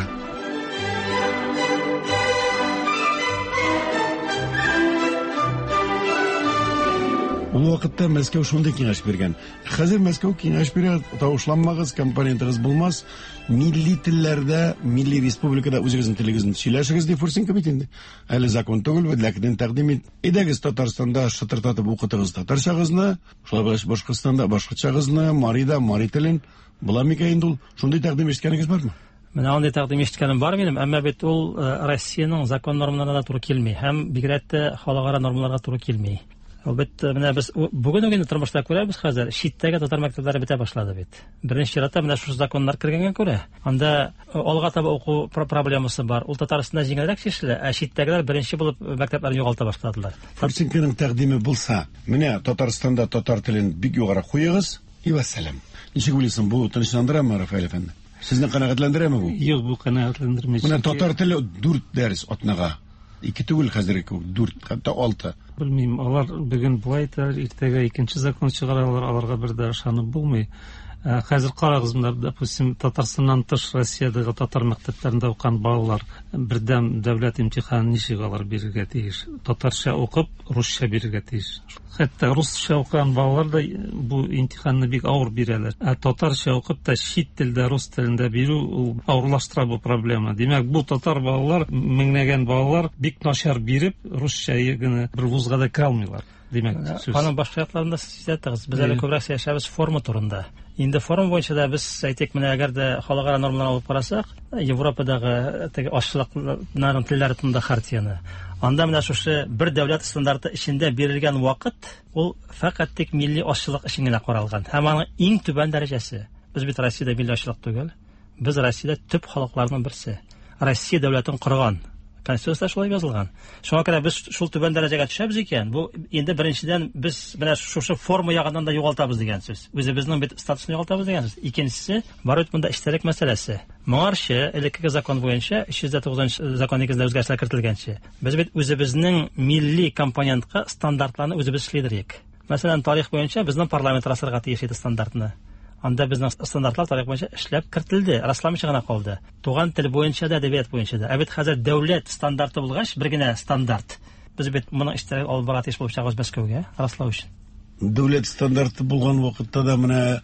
Ул вакытта Мәскәү шундый киңәш биргән. Хәзер Мәскәү киңәш бирә, тавышланмагыз, компонентыгыз булмас, милли телләрдә, милли республикада үзегезнең телегезне сөйләшегез дип фурсин бит инде. Әле закон түгел, ләкин тәкъдим ит. Идегез Татарстанда шытыртатып укытыгыз татарчагызны, шулай Башкортстанда башкачагызны, Марида мари телен, була микән инде ул? Шундый тәкъдим иткәнегез бармы? Менә андый тәкъдим иткәнем бар минем, әмма бит ул Россиянең закон нормаларына туры килми, һәм бигрәк тә халыкара нормаларга туры килми. Бит менә без бүген үк тормышта күрәбез хәзер, читтәге татар мәктәпләре бетә башлады бит. Беренче чиратта менә шушы законнар кергәнгә күрә, анда алга таба уку проблемасы бар. Ул Татарстанда җиңелрәк чишелә, ә читтәгеләр беренче булып мәктәпләрне югалта башладылар. Фарсинканың тәкъдиме булса, менә Татарстанда татар телен бик югары куегыз, и вассалам. Ничек уйлыйсың, бу тынычландырамы, Рафаэль әфәнде? Сезне канәгатьләндерәме бу? Юк, бу канәгатьләндермәс. Менә татар теле дүрт дәрес атнага. Ике түгел хәзерге дүрт, хәтта алты. Белмим, алар бүген булай да иртәгә икенче закон чыгаралар, аларга бер дә ышанып булмый. Хәзер карагыз, допустим, Татарстаннан тыш Россиядагы татар мәктәпләрендә укыган балалар бердәм дәүләт имтиханын ничек алар бирергә тиеш? Татарча укып, русча бирергә тиеш. Хәтта русча укыган балалар да бу имтиханны бик авыр бирәләр. Ә татарча укып та чит телдә, рус телендә бирү ул авырлаштыра бу проблема. Димәк, бу татар балалар, меңнәгән балалар бик начар биреп, русча генә бер вузга да кira алмыйлар. Димәк, аның башка якларында сизәтегез, без әле күбрәк сөйләшәбез форма турында. Инде форма буенча да без әйтик, менә әгәр дә халыкара нормаларны алып карасак, Европадагы теге ашлыкларның телләре турында хартияны. Анда менә шушы бер дәүләт стандарты эчендә бирелгән вакыт, ул фақат тик милли ашлык өчен генә каралган. Һәм аның иң түбән дәрәҗәсе. Без бит Россиядә милли ашлык түгел. Без Россиядә төп халыкларның берсе. Россия дәүләтен корган. Конституцияда шулай язылган. Шуңа күрә без шул түбән дәрәҗәгә төшәбез икән. Бу инде беренчедән біз менә шушы форма ягыннан да югалтабыз дигән сүз. Үзебезнең бит статусын югалтабыз дигән сүз. Икенчесе, бар бит монда эчтәлек мәсьәләсе. Моңарчы элекке закон буенча өч йөз тугызынчы закон нигезендә үзгәрешләр кертелгәнче, без бит үзебезнең милли компонентка стандартларны үзебез эшлидерик. Мәсәлән, тарих буенча безнең парламент расырга тиеш иде стандартны. Анда безнең стандартлар тарих буенча эшләп кертелде, расламыйча гына калды. Туган тел буенча да, әдәбият буенча да. Ә бит хәзер дәүләт стандарты булгач, бер генә стандарт. Без бит моның эштә алып бара тиеш булып чыгабыз Мәскәүгә, раслау өчен. Дәүләт стандарты булган вакытта да менә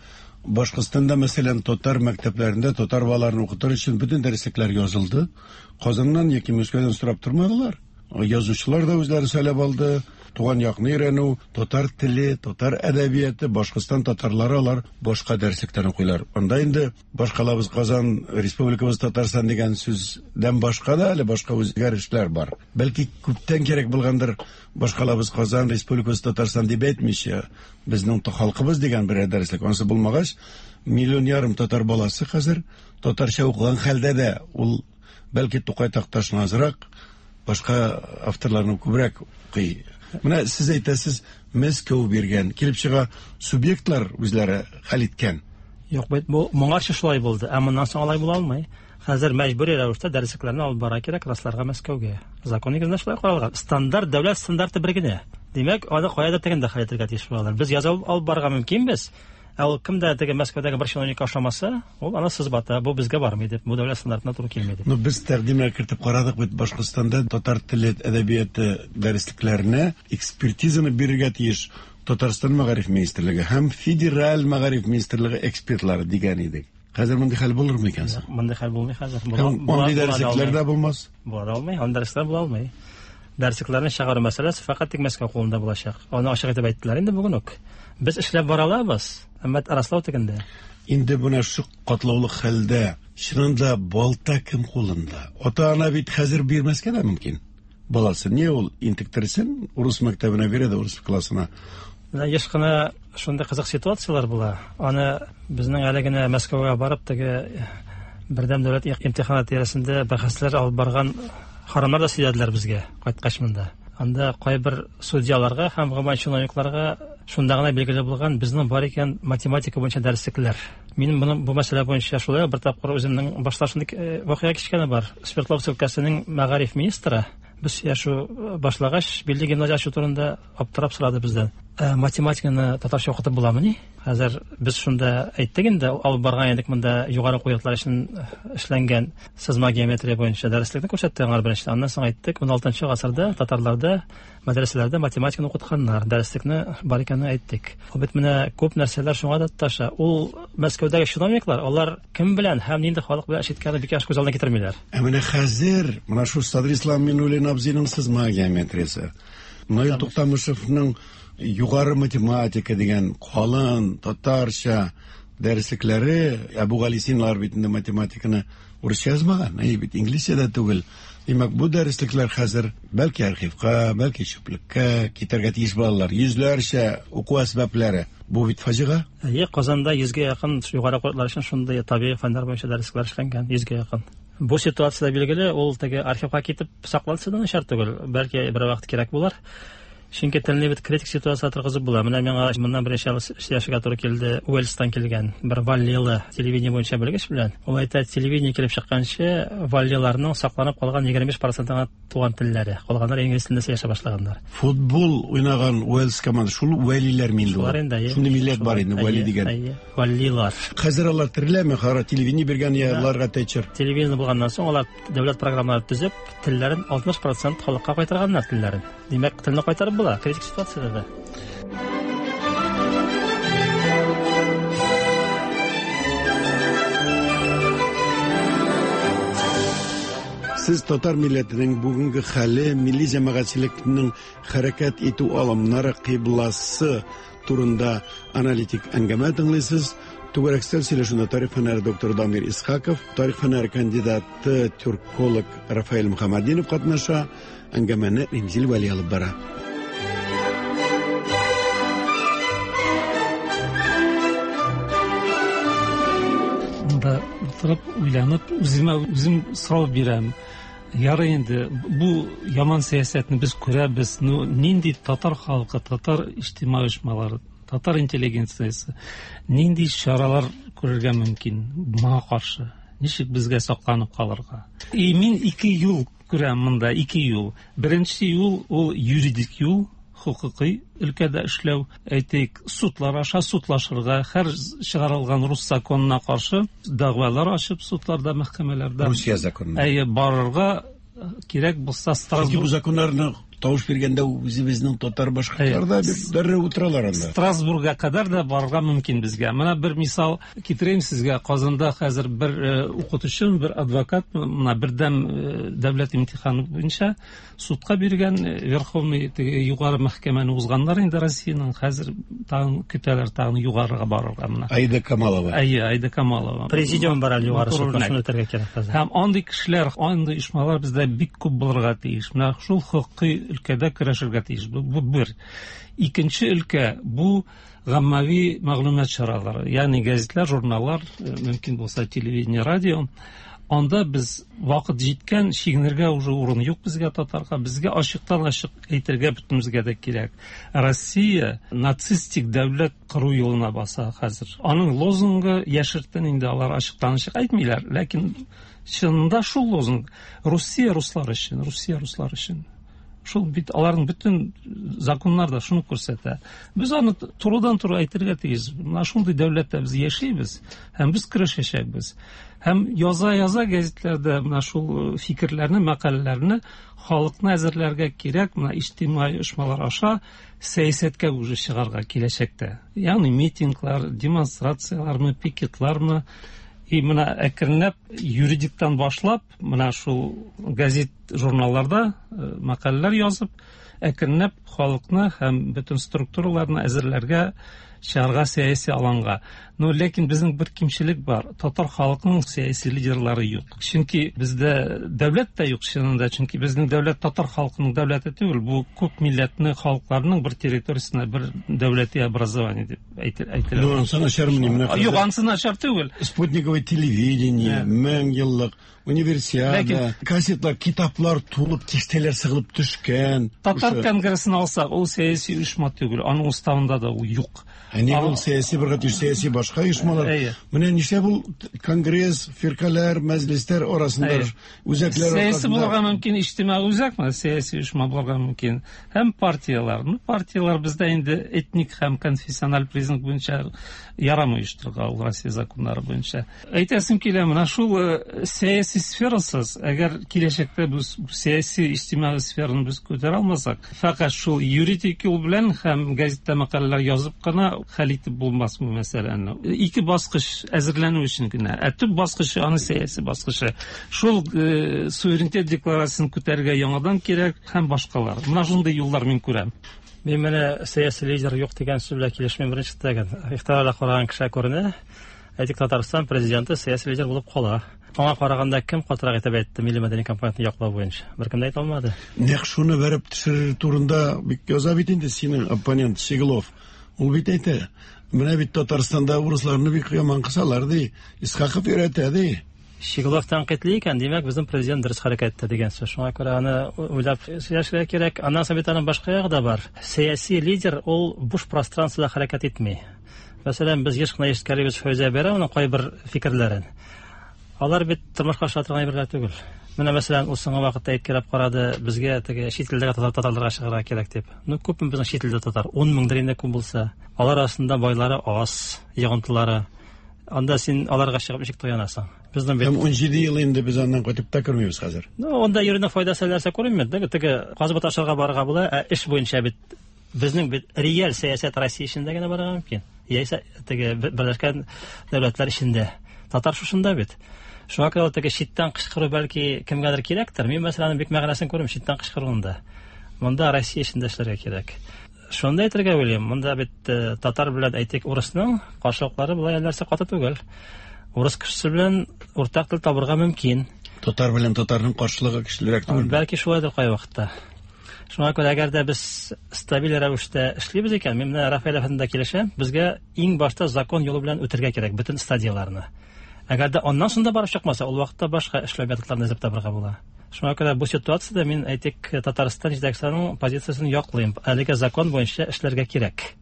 Башкортстанда, мәсәлән, татар мәктәпләрендә татар балаларын укытыр өчен бөтен дәреслекләр язылды. Казаннан яки Мәскәүдән сорап тормадылар. Язучылар да үзләре сөйләп алды. Туган якны өйрәнү, татар теле, татар әдәбияты, Башкортстан татарлары алар башка дәреслектән укыйлар. Анда инде башкалабыз Казан, республикабыз Татарстан дигән сүздән башка да әле башка үзгәрешләр бар. Бәлки күптән кирәк булгандыр башкалабыз Казан, республикабыз Татарстан дип әйтмичә, безнең халкыбыз дигән бер дәреслек. Анысы булмагач, миллион ярым татар баласы хәзер татарча укыган хәлдә дә ул бәлки Тукай Такташны азрак, башка авторларны күбрәк укый. Менә сез әйтәсез, Мәскәү биргән, килеп чыга субъектлар үзләре хәл иткән. Юк, бу моңарчы шулай булды. Ә моннан соң алай була алмый. Хәзер мәҗбүри рәвештә дәресләрне алып бара кирәк расларга Мәскәүгә. Закон нигезендә шулай каралган. Стандарт, дәүләт стандарты бер генә. Димәк, аны каяда тегендә хәл итәргә тиеш булалар. Без язып алып барырга мөмкинбез. Ә ул кемдә теге Мәскәүдәге бер чиновник ашамаса, ул аны сызбата, бу безгә бармый дип, бу дәүләт стандартына туры килмәй дип. Ну, без тәкъдимләр кертеп карадык бит Башкортстанда татар теле әдәбияты дәреслекләренә экспертизаны бирергә тиеш Татарстан мәгариф министрлыгы һәм федераль мәгариф министрлыгы экспертлары дигән идек. Хәзер монда хәл булырмы икән? Монда хәл булмый хәзер. Монда дәреслекләрдә булмас. Була алмый, анда дәресләр була алмый. Дәресләрне чыгару мәсьәләсе фақат тик Мәскәү кулында булачак. Аны ачык итеп әйттеләр инде бүген үк. Без эшләп бара алабыз. Әмма араслау тегендә. Инде буна шу катлаулы хәлдә, чынында балта кем кулында? Ата-ана бит хәзер бирмәскә дә мөмкин. Баласы не ул интектерсен, урыс мәктәбенә бирә, урыс классына. Яшь кына шундай кызык ситуациялар була. Аны безнең әле генә Мәскәүгә барып теге бердәм дәүләт имтиханаты тирәсендә бәхәсләр алып барган харамнар да сөйләделәр безгә кайткач монда. Анда кайбер судьяларга һәм гомумән чиновникларга шунда гына билгеле булган безнең бар икән математика буенча дәреслекләр. Минем моның бу мәсьәлә буенча шулай бер тапкыр үземнең башлашында вакыйга кичкәне бар. Свердловск өлкәсенең мәгариф министры без яшу башлагач милли гимназия ачу турында аптырап сорады бездән. Математиканы татарча укытып буламы ни? Хәзер без шунда әйттек инде, алып барган идек монда югары куетлар өчен эшләнгән сызма геометрия буенча дәреслекне күрсәттек аңар беренче. Аннан соң әйттек, уналтынчы гасырда татарларда мәдрәсәләрдә математиканы укытканнар, дәреслекне бар икәнен әйттек. Ул бит менә күп нәрсәләр шуңа да таша. Ул Мәскәүдәге чиновниклар, алар кем белән һәм нинди халык белән эшиткәнне бик яхшы күз алдына китермиләр. Ә менә хәзер моны шу Садри Ислам Минуллин абзыйның сызма геометриясе, Наил Туктамышевның югары математика дигән калын татарча дәреслекләре, Әбу Галисинлар бит инде математиканы урысча язмаган, әй бит инглизчә дә түгел. Димәк, бу дәреслекләр хәзер бәлки архивка, бәлки чүплеккә китәргә тиеш балалар. Йөзләрчә уку әсбаплары. Бу бит фаҗига. Әйе, Казанда йөзгә якын югары куетлар өчен шундый табигый фәннәр буенча дәресләр эшләнгән, йөзгә якын. Бу ситуациядә билгеле, ул теге архивка китеп сакланса да шарт түгел. Бәлки бер вакыт кирәк булар. Чөнки телне бит критик ситуация торгызып була. Менә миңа моннан беренче яшәгә туры килде, Уэльстан килгән бер валлилы телевидение буенча белгеч белән. Ул әйтә, телевидение килеп чыкканчы валлиларның сакланып калган егерме биш процентына туган телләре, калганнар инглиз телендә яшәп башлаганнар. Футбол уйнаган Уэльс командасы шул валлилар милләт. Шундый милләт бар инде, валли дигән. Валлилар. Хәзер алар тереләме? Хара телевидение биргән яларга тәчер. Телевидение булганнан соң алар дәүләт программалары төзеп, телләрен алтмыш процент халыкка кайтарганнар телләрен. Димәк, телне кайтарып була, критик ситуациядә. Сез татар милләтенең бүгенге хәле, милли җәмәгатьчелекнең хәрәкәт итү алымнары кыйбласы турында аналитик әңгәмә тыңлыйсыз. Түгәрәкстән сөйләшүдә тарих фәннәре доктор Дамир Исхаков, тарих фәннәре кандидаты тюрколог Рафаэль Мөхәммәдинов катнаша. Әңгәмәне Римзил Вәли алып бара. Да, торып уйланып, үземә үзем сорау бирәм. Ярый инде, бу яман сәясәтне без күрәбез. Ну, нинди татар халкы, татар иҗтимаи оешмалары, татар интеллигенциясе нинди чаралар күрергә мөмкин моңа каршы? Ничек безгә сакланып калырга? И мин ике юл күрәм монда, ике юл. Беренче юл ул юридик юл, хукукый өлкәдә эшләү, әйтик, судлар аша судлашырга, һәр чыгарылган рус законына каршы дәгъвалар ачып судларда, мәхкәмәләрдә Русия законына. Әйе, барырга кирәк булса Страсбург законнарны тавыш биргәндә үзебезнең татар башкортлар да дәррәү утыралар анда. Страсбургга кадәр да барырга мөмкин безгә. Менә бер мисал китерәм сезгә. Казанда хәзер бер укытучы, бер адвокат, менә бердәм дәүләт имтиханы буенча судка биргән, Верховный югары мәхкәмәне узганнар инде Россиянең, хәзер тагын көтәләр, тагын югарыга барырга менә. Аида Камалова. Әйе, Аида Камалова. Президиум бар әле югары судка, шуны үтәргә кирәк хәзер. Һәм андый кешеләр, андый оешмалар бездә бик күп булырга тиеш. Менә шул хокукый өлкәдә көрәшергә тиеш. Бу бер. Икенче өлкә бу гаммави мәгълүмат чаралары, ягъни газетлар, журналлар, мөмкин булса телевидение, радио. Анда без вакыт җиткән, чигенергә уже урын юк безгә татарга. Безгә ачыктан ачык әйтергә бөтенебезгә дә кирәк. Россия нацистик дәүләт кыру юлына баса хәзер. Аның лозунгы яшертен инде алар ачыктан ачык әйтмиләр, ләкин чынында шул лозунг Россия руслар өчен, Россия руслар өчен. Шул бит аларның бөтен законнарда шуны күрсәтә. Без аны турыдан-туры әйтергә тиеш. Менә шундый дәүләттә без яшибез һәм без көрәшәчәкбез. Һәм яза-яза газетләрдә менә шул фикерләрне, мәкаләләрне халыкны әзерләргә кирәк. Менә иҗтимаи оешмалар аша сәясәткә үзе чыгарга киләчәктә. Ягъни митинглар, демонстрациялармы, пикетлармы, и менә әкренләп юридиктан башлап, менә шул газет, журналларда мәкаләләр язып, әкренләп халыкны һәм бөтен структураларны әзерләргә чыгарга сәяси аланга. Но ләкин безнең бер кимчелек бар. Татар халкының сәяси лидерлары юк. Чөнки бездә дәүләт тә юк чынында, чөнки безнең дәүләт татар халкының дәүләте түгел. Бу күп милләтне халыкларның бер территориясенә бер дәүләти образование дип әйтелә. Ну, ансы начармы менә. Юк, ансы начар түгел. Спутниковое телевидение, мең еллык универсиада, кассетлар, китаплар тулып, кистәләр сыгылып төшкән. Татар конгрессен алсак, ул сәяси оешма түгел. Аның уставында да ул юк. Әни ул сәяси бер гатиш сәяси башка оешмалар. Менә нишлә бу конгресс, фиркалар, мәҗлесләр арасында үзәкләр сәяси булырга мөмкин, иҗтимагый үзәкме, сәяси оешма булырга мөмкин. Һәм партиялар, ну партиялар бездә инде этник һәм конфессиональ признак буенча ярамый оештырырга ул Россия законнары буенча. Әйтәсем килә, менә шул сәяси сферасыз, әгәр киләчәктә без сәяси иҗтимагый сфераны без күтәрә алмасак, фақат шул юридик юл белән һәм газетта мәкаләләр язып кына хәл итеп булмас бу мәсьәләне. Ике баскыч әзерләнү өчен генә. Ә төп баскычы аны сәяси баскычы. Шул э, суверенитет декларациясын күтәрергә яңадан кирәк һәм башкалар. Менә шундый юллар мин күрәм. Мен менә сәяси лидер юк дигән сүз белән килешмим беренче тәгән. Ихтирала караган кеше күренә. Әйтик, Татарстан президенты сәяси лидер булып кала. Аңа караганда кем катырак итеп әйтте милли мәдәни компонентны яклау буенча? Беркем дә әйтә алмады. Нәкъ шуны бәреп төшерер турында бик яза бит инде синең оппонент Щеглов. Ул бит әйтә. Менә бит Татарстанда урысларны бик яман кысалар ди. Исхаков өйрәтә ди. Щеглов тәнкыйтьли икән, димәк, безнең президент дөрес хәрәкәт итте дигән сүз. Шуңа күрә аны уйлап сөйләшергә кирәк. Аннан соң бит аның башка ягы да бар. Сәяси лидер ул буш пространствода хәрәкәт итми. Мәсәлән, без еш кына ишеткәнбез Фәүзия Бәйрәмовның кайбер фикерләрен. Алар бит тормышка аша торган әйберләр түгел. Менә мәсәлән, ул соңгы вакытта әйткәләп карады, безгә теге чит илдәге татарларга чыгарга кирәк дип. Ну, күпме безнең чит илдә татар? он мең инде күп булса. Алар арасында байлары аз, йогынтылары. Анда син аларга чыгып ничек тоянасың? Безнең бит он җиде ел инде biz аннан кайтып та кермибез хәзер. Ну, анда йөрүнең файдасы нәрсә күренмәде. Теге теге казып ташырга барырга була, ә эш буенча бит безнең бит реаль сәясәт Россия эчендә генә барырга мөмкин. Яисә теге Берләшкән Дәүләтләр эчендә. Татар шушында бит. Шуңа күрә теге читтән кычкыру бәлки кемгәдер кирәктер. Мин мәсәлән бик мәгънәсен күрәм читтән кычкыруында. Монда Россия эчендә эшләргә кирәк. Шунда әйтергә уйлыйм. Монда бит татар белән әйтик урысның каршылыклары булай нәрсә каты түгел. Урыс кешесе белән уртак тел табырга мөмкин. Татар белән татарның каршылыгы кишлерәк түгел. Бәлки шулайдыр кай вакытта. Шуңа күрә әгәр дә без стабиль рәвештә эшлибез икән, мин менә Рафаэль әфәндегә килешәм, безгә иң башта закон юлы белән үтәргә кирәк бөтен стадияларны. Әгәр дә аннан соңда барып чыкмаса, ул вакытта башка эшләү методларын эзләп табырга була. Шуңа күрә бу ситуациядә мин әйтик Татарстан җитәкчеләренең позициясын яклыйм. Әлегә закон буенча эшләргә кирәк.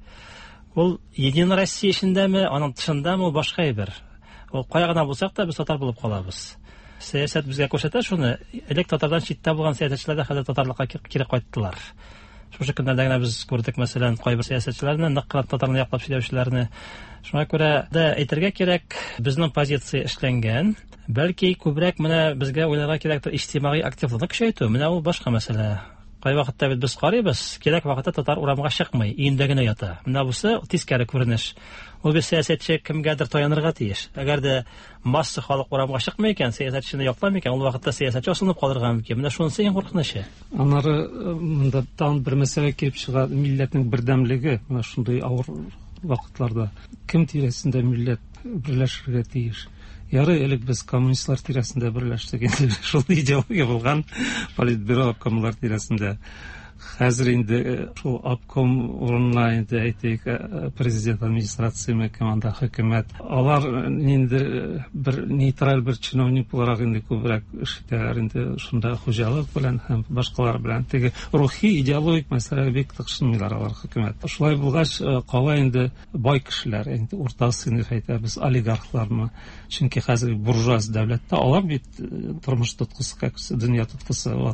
Ул Единая Россия эчендәме, аның тышындамы, ул башка әйбер. Ул кая гына булсак та без татар булып калабыз. Сәясәт безгә күрсәтә шуны. Элек татардан читтә булган сәясәтчеләр дә хәзер татарлыкка кире кайттылар. Шушы көндәрдә генә без күрдек, мәсәлән, кайбер сәясәтчеләрне, нык татарны яклап сөйләүчеләрне. Шуңа күрә дә әйтергә кирәк, безнең позиция эшләнгән. Бәлки күбрәк менә безгә уйларга кирәктер иҗтимагый активлыкны көчәйтү. Менә ул башка мәсьәлә. Кай вакытта бит без карыйбыз, кирәк вакытта татар урамга чыкмый, өендә генә ята. Менә бусы тискәре күренеш. Ул бит сәясәтче кемгәдер таянырга тиеш. Әгәр дә масса халык урамга чыкмый икән, сәясәтчене якламый икән, ул вакытта сәясәтче асылынып калырга мөмкин. Менә шунысы иң куркынычы. Аннары монда тагын бер мәсьәлә килеп чыга, милләтнең бердәмлеге. Менә шундый авыр вакытларда кем тирәсендә милләт берләшергә тиеш. Ярый, элек без коммунистлар тирәсендә берләштек, инде шул идеология булган, политбюро обкомлар тирәсендә. Хәзер инде шул обком урынына инде әйтик, президент администрацияме команда хөкүмәт. Алар инде бер нейтраль бер чиновник буларак инде күбрәк эшләр, инде шунда хуҗалык белән һәм башкалар белән теге рухи идеологик мәсьәләгә бик тыкшынмыйлар алар хөкүмәт. Шулай булгач, кала инде бай кешеләр, инде урта сыйныф әйтәбез, олигархлармы? Чөнки хәзер буржуаз дәүләттә алар бит тормыш тоткысы, дөнья тоткысы вот.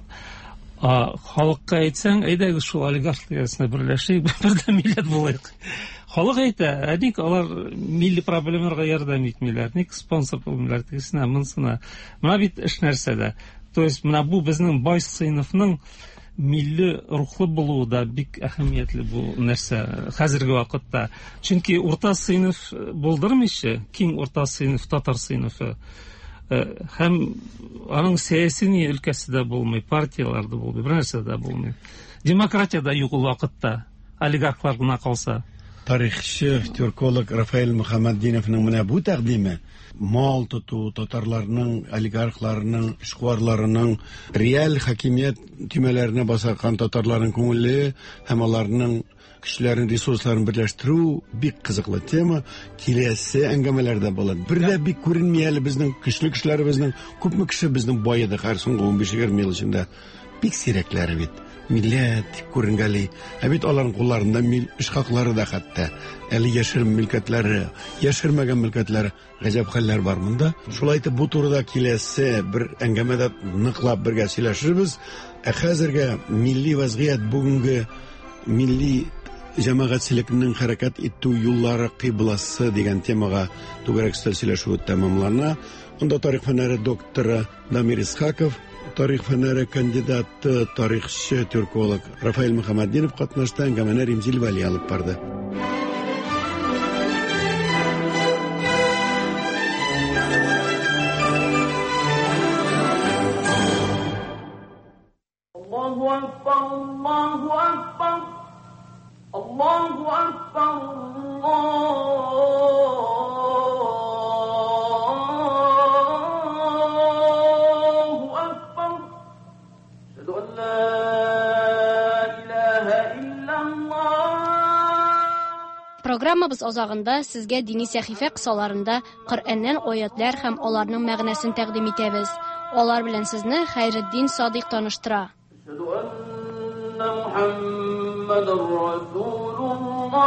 А халыкка әйтсәң, әйдәгез шул олигархларны берләшик, бердә милләт булыйк. Халык әйтә, ник алар милли проблемаларга ярдәм итмиләр, ник спонсор булмыйлар, тигезенә, монысына. Менә бит эш нәрсәдә. То есть менә бу безнең бай сыйныфның милли рухлы булуы да бик әһәмиятле бу нәрсә хәзерге вакытта. Чөнки урта сыйныф булдырмыйчы, киң урта сыйныф, татар сыйныфы һәм аның сәяси өлкәсе дә булмый, партиялар да булмый, бер нәрсә дә булмый. Демократия да юк ул вакытта, олигархлар гына калса. Тарихчы, türkolog Рафаэль Мөхәммәтдиновның менә бу тәкъдиме мал тоту, татарларның, олигархларның, эшкуарларының реаль хакимият төймәләренә басаркан татарларның күңеле һәм аларның кешеләрнең ресурсларын берләштерү бик кызыклы тема. Киләсе әңгәмәләрдә булыр. Бер дә бик күренми әле безнең көчле кешеләребезнең, күпме кеше безнең байды һәр соңгы он биш егерме ел эчендә бик сирәкләре бит. Милләт күренгәли. Ә бит аларның кулларында мил эш хаклары да хәтта. Әле яшерм милкәтләре, яшермәгән милкәтләре, гаҗәп хәлләр бар монда. Шулай итеп бу турыда киләсе бер әңгәмәдә ныклап бергә сөйләшербез. Ә хәзергә милли вазгыять бүгенге милли җәмәгатьчелекнең хәрәкәт итү юллары кыйбласы дигән темага түгәрәк сөйләшү тәмамлана. Онда тарих фәннәре докторы Дамир Исхаков, тарих фәннәре кандидаты, тарихчы, türkolog Рафаэль Мөхәммәтдинов катнашты, әңгәмәне Римзил Вәли алып барды. Аллаһу акбар, Аллаһу акбар. Allahu Akbar, Allahu Akbar. Ashhadu an la ilaha illallah. Программабыз азагында сезгә дини сәхифә кысаларында Коръәннән аятьләр һәм аларның мәгънәсен тәкъдим итәбез. Алар белән сезне Хәйретдин Садыйк таныштыра. Ashhadu anna Muhammadar Rasulullah.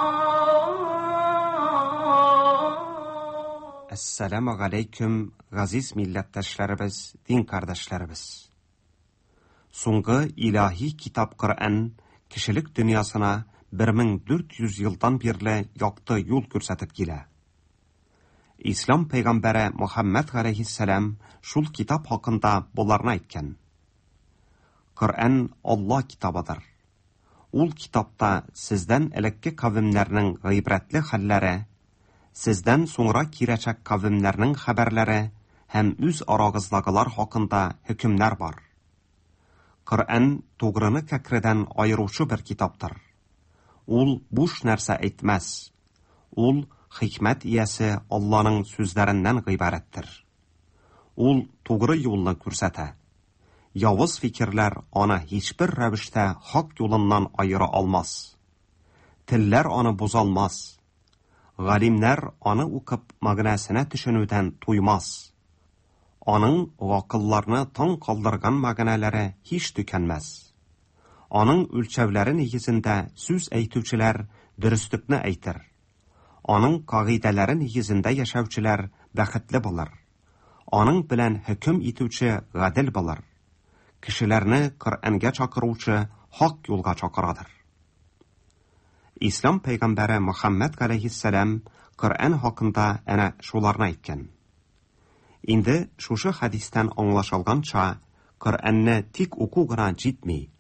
Assalamu алейкум, газиз милләттәшләребез, дин кардәшләребез. Соңгы илаһи китап Коръән кешелек дөньясына bir ming dört yüz елдан бирле якты юл күрсәтеп килә. Ислам пәйгамбәре Мөхәммәд галәйһиссәлам шул китап хакында буларны әйткән. Коръән Алла китабыдыр. Ул китапта сездән элекке кавемнәрнең гыйбрәтле хәлләре, сездән соңра кирәчәк кавемнәрнең хәбәрләре һәм үз арагыздагылар хакында хөкемнәр бар. Коръән тугрыны кәкредән айыручы бер китаптыр. Ул буш нәрсә әйтмәс. Ул хикмәт иясе Алланың сүзләреннән гыйбарәттер. Ул тугры юлны күрсәтә. Явыз фикерләр аны һичбер рәвештә хак юлыннан айыра алмас. Телләр аны бозалмас. Галимнәр аны укып мәгънәсенә төшенүдән туймас. Аның вакылларны таң калдырган мәгънәләре һич төкәнмәс. Аның үлчәүләре нигезендә сүз әйтүчеләр дөреслекне әйтер. Аның кагыйдәләре нигезендә яшәүчеләр бәхетле булыр. Аның белән хөкем итүче гадел булыр. Кешеләрне Коръәнгә чакыручы хак юлга чакырадыр. Ислам пәйгамбәре Мөхәммәд галәйһиссәлам Коръән хакында әнә шуларны әйткән. Инде шушы хадистән аңлашылганча, Коръәнне тик уку гына җитми,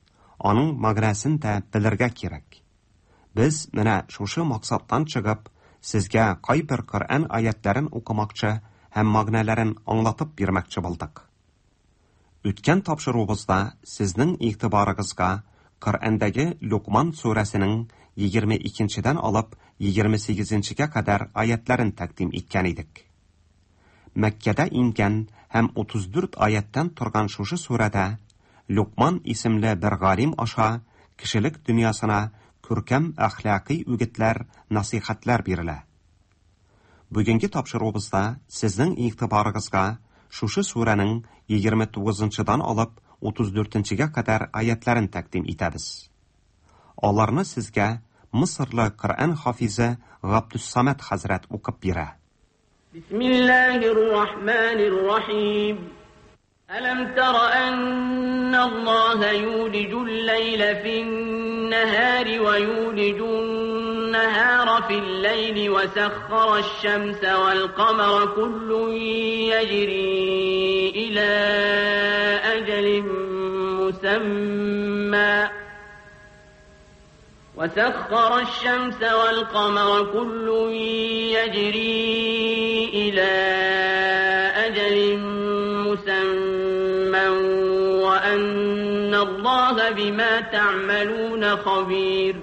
аның мәгънәсен дә белергә кирәк. Без менә шушы максаттан чыгып, сезгә кайбер Коръән аятларын укымакчы һәм мәгънәләрен аңлатып бирмәкче булдык. Үткән тапшыруыбызда сезнең игътибарыгызга Коръәндәге Луқман сүрәсенең егерме икенчедән алып егерме сигезенчегә кадәр аятларын тәкъдим иткән идек. Мәккәдә ингән һәм утыз дүрт аяттан торган шушы сүрәдә Луқман исемле бер галим аша кешелек дөньясына күркәм әхлакый үгетләр, насихатлар бирелә. Бүгенге тапшыруыбызда сезнең игътибарыгызга шушы сүрәнең егерме тугызынчыдан алып утыз дүртенчегә кадәр аятларын тәкъдим итәбез. Аларны сезгә Мисырлы Коръән хафизы Габдуссамад хәзрәт укып бирә. Бисмиллаһир-рахманир-рахим. ألم تر أن الله يولج الليل في النهار ويولج النهار في الليل وسخر الشمس والقمر كل يجري إلى أجل مسمى وسخر الشمس والقمر كل يجري إلى أجل مسمى وأن الله بما تعملون خبير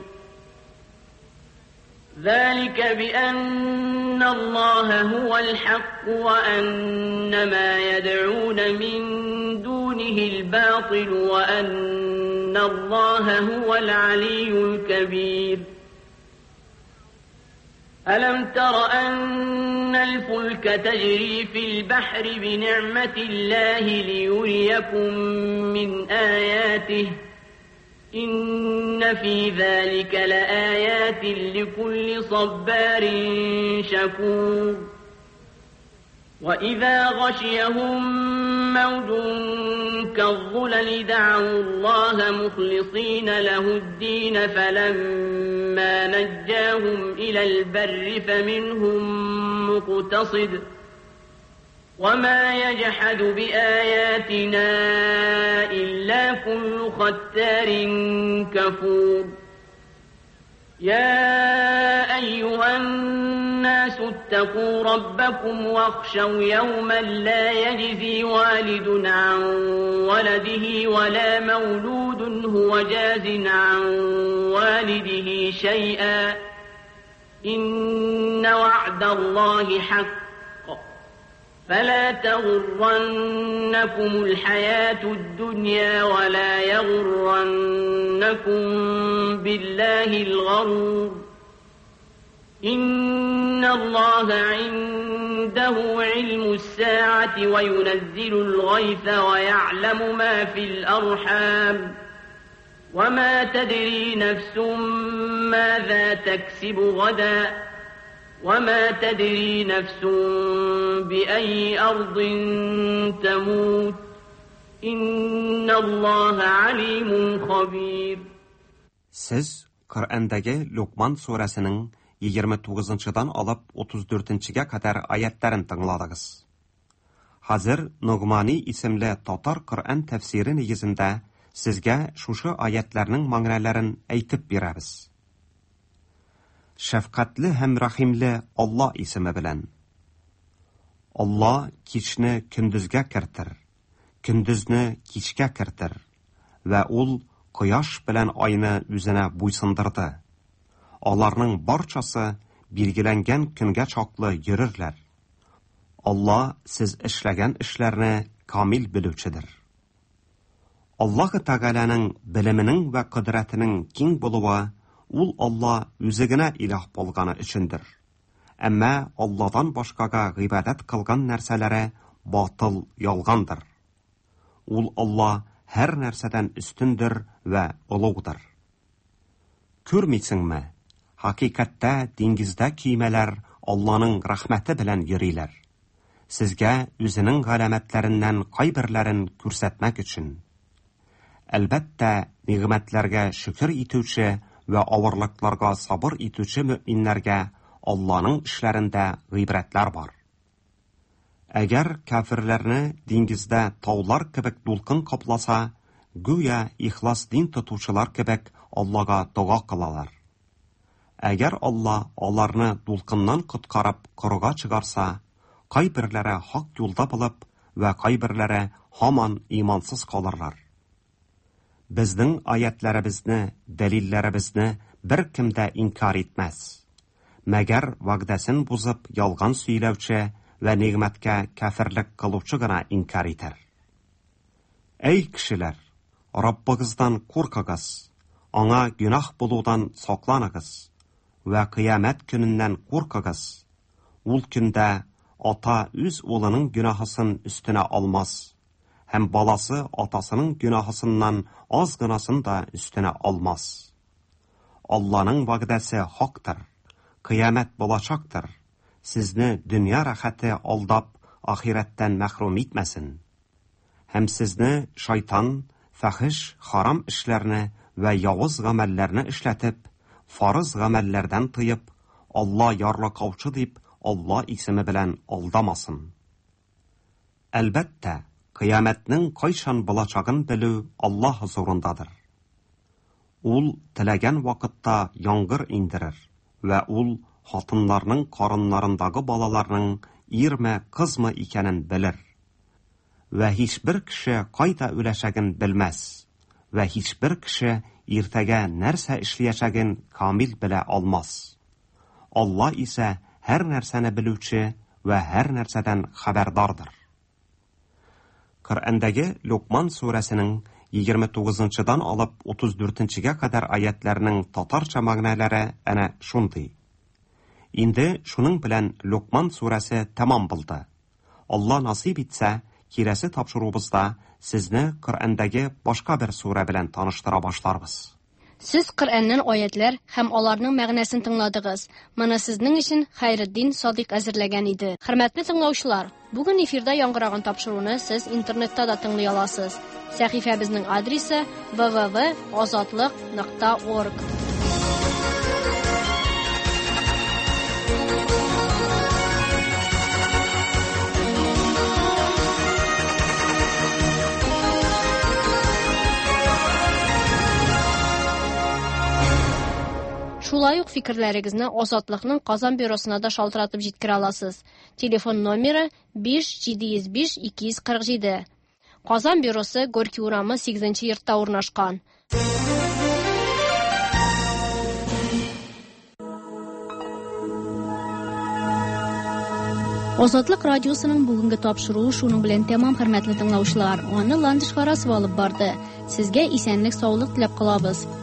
ذلك بأن الله هو الحق وأن ما يدعون من دونه الباطل وأن الله هو العلي الكبير ألم تر أن الفلك تجري في البحر بنعمة الله ليريكم من آياته إن في ذلك لآيات لكل صبار شكور وإذا غشيهم موج كالظلل دعوا الله مخلصين له الدين فلما نجاهم إلى البر فمنهم مقتصد وما يجحد بآياتنا إلا كل ختار كفور يا أيها الناس اتقوا ربكم واخشوا يوما لا يجزي والد عن ولده ولا مولود هو جاز عن والده شيئا إن وعد الله حق فلا تغرنكم الحياة الدنيا ولا يغرنكم بالله الغرور إن الله عنده علم الساعة وينزل الغيث ويعلم ما في الأرحام وما تدري نفس ماذا تكسب غدا وما تدري نفس بأي أرض تموت إن الله عليم خبير. Siz Qur'andagi Luqman surəsinin егерме тугызынчыдан алып утыз дүртенчегә кадәр аятларын тыңладыгыз. Хәзер Нугмани исемле татар Qur'an тәфсире нигезендә сезгә шушы аятларның мәгънәләрен әйтеп бирәбез. Шәфкатьле һәм рәхимле Алла исеме белән. Алла кичне көндезгә кертер, көндезне кичкә кертер, вә ул кояш белән айны үзенә буйсындырды. Аларның барчасы билгеләнгән көнгә чаклы йөрерләр. Алла сез эшләгән эшләрне камил белүчедер. Аллаһ Тәгаләнең белеменең вә кудрәтенең киң булуы ул Алла үзе генә илаһ булганы өчендер. Әмма Алладан башкага гыйбадат кылган нәрсәләре батыл, ялгандыр. Ул Алла һәр нәрсәдән өстендер вә улугдыр. Күрмисеңме? Хакыйкатьтә диңгездә көймәләр Алланың рәхмәте белән йөриләр. Сезгә үзенең галәмәтләреннән кайберләрен күрсәтмәк өчен. Әлбәттә, нигъмәтләргә шөкер итүче вә авырлыкларга сабыр итүче мөэминнәргә Алланың эшләрендә гыйбрәтләр бар. Әгәр кафирләрне диңгездә таулар кебек дулкын капласа, гүя ихлас дин тотучылар кебек Аллага дуга кылалар. Әгәр Алла аларны дулкыннан коткарып корыга чыгарса, кайберләре хак юлда булып ва кайберләре һаман имансыз калырлар. Безнең аятларыбызны, дәлилләребезне бер кем дә инкар итмәс. Мәгәр вәгъдәсен бузып ялган сөйләүче ва нигъмәткә кафирлек кылучы гына инкар итәр. Әй кешеләр, Раббыгыздан куркыгыз, аңа гүнах булудан сакланыгыз ва кыямәт көненнән куркыгыз. Ул көндә ата үз улының гүнахысын өстенә алмас, һәм баласы атасының гүнахысыннан аз гынасын да өстенә алмас. Алланың вәгъдәсе хактыр, кыямәт булачактыр. Сезне дөнья рәхәте алдап, ахирәттән мәхрүм итмәсен. Һәм сезне шайтан фәхиш, харам эшләрне ва явыз гамәлләрне эшләтеп, фарыз гамәлләрдән тыйып, Алла ярлыкаучы дип, Алла исеме белән алдамасын. Әлбәттә, кыямәтнең кайчан булачагын белү Алла хузурындадыр. Ул теләгән вакытта яңгыр индерер ва ул хатыннарның карыннарындагы балаларның ирме, кызмы икәнен белер. Ва һичбер кеше кайда үләчәген белмәс. Ва һичбер кеше иртәгә нәрсә эшләячәген камил белә алмас. Алла исә һәр нәрсәне белүче ва һәр нәрсәдән хәбәрдардыр. Коръәндәге Лукман сүрәсенең егерме тугызынчыдан алып утыз дүртенчегә кадәр аятларның татарча мәгънәләре әнә шундый. Инде шуның белән Лукман сүрәсе тәмам булды. Алла насип итсә, киләсе тапшырубызда сезне Коръәндәге башка бер сүрә белән таныштыра башларбыз. Сез Коръәннән аятлар һәм аларның мәгънәсен тыңладыгыз. Моны сезнең өчен Хайретдин Садыйк әзерләгән иде. Хөрмәтле тыңлаучылар, бүген эфирда яңгыраган тапшыруны сез интернетта да тыңлый аласыз. Сәхифәбезнең адресы дабл ю дабл ю дабл ю точка азатлык точка орг. Шулай ук фикерләрегезне Азатлыкның Казан бюросына да шалтыратып җиткерә аласыз. Телефон номеры биш җиде йөз биш ике йөз кырык җиде. Казан бюросы Горький урамы сигезенче йортта урнашкан. Азатлык радиосының бүгенге тапшыруы шуның белән тәмам, хөрмәтле тыңлаучылар. Аны Ландыш Фарасов алып барды. Сезгә исәнлек, саулык теләп калабыз.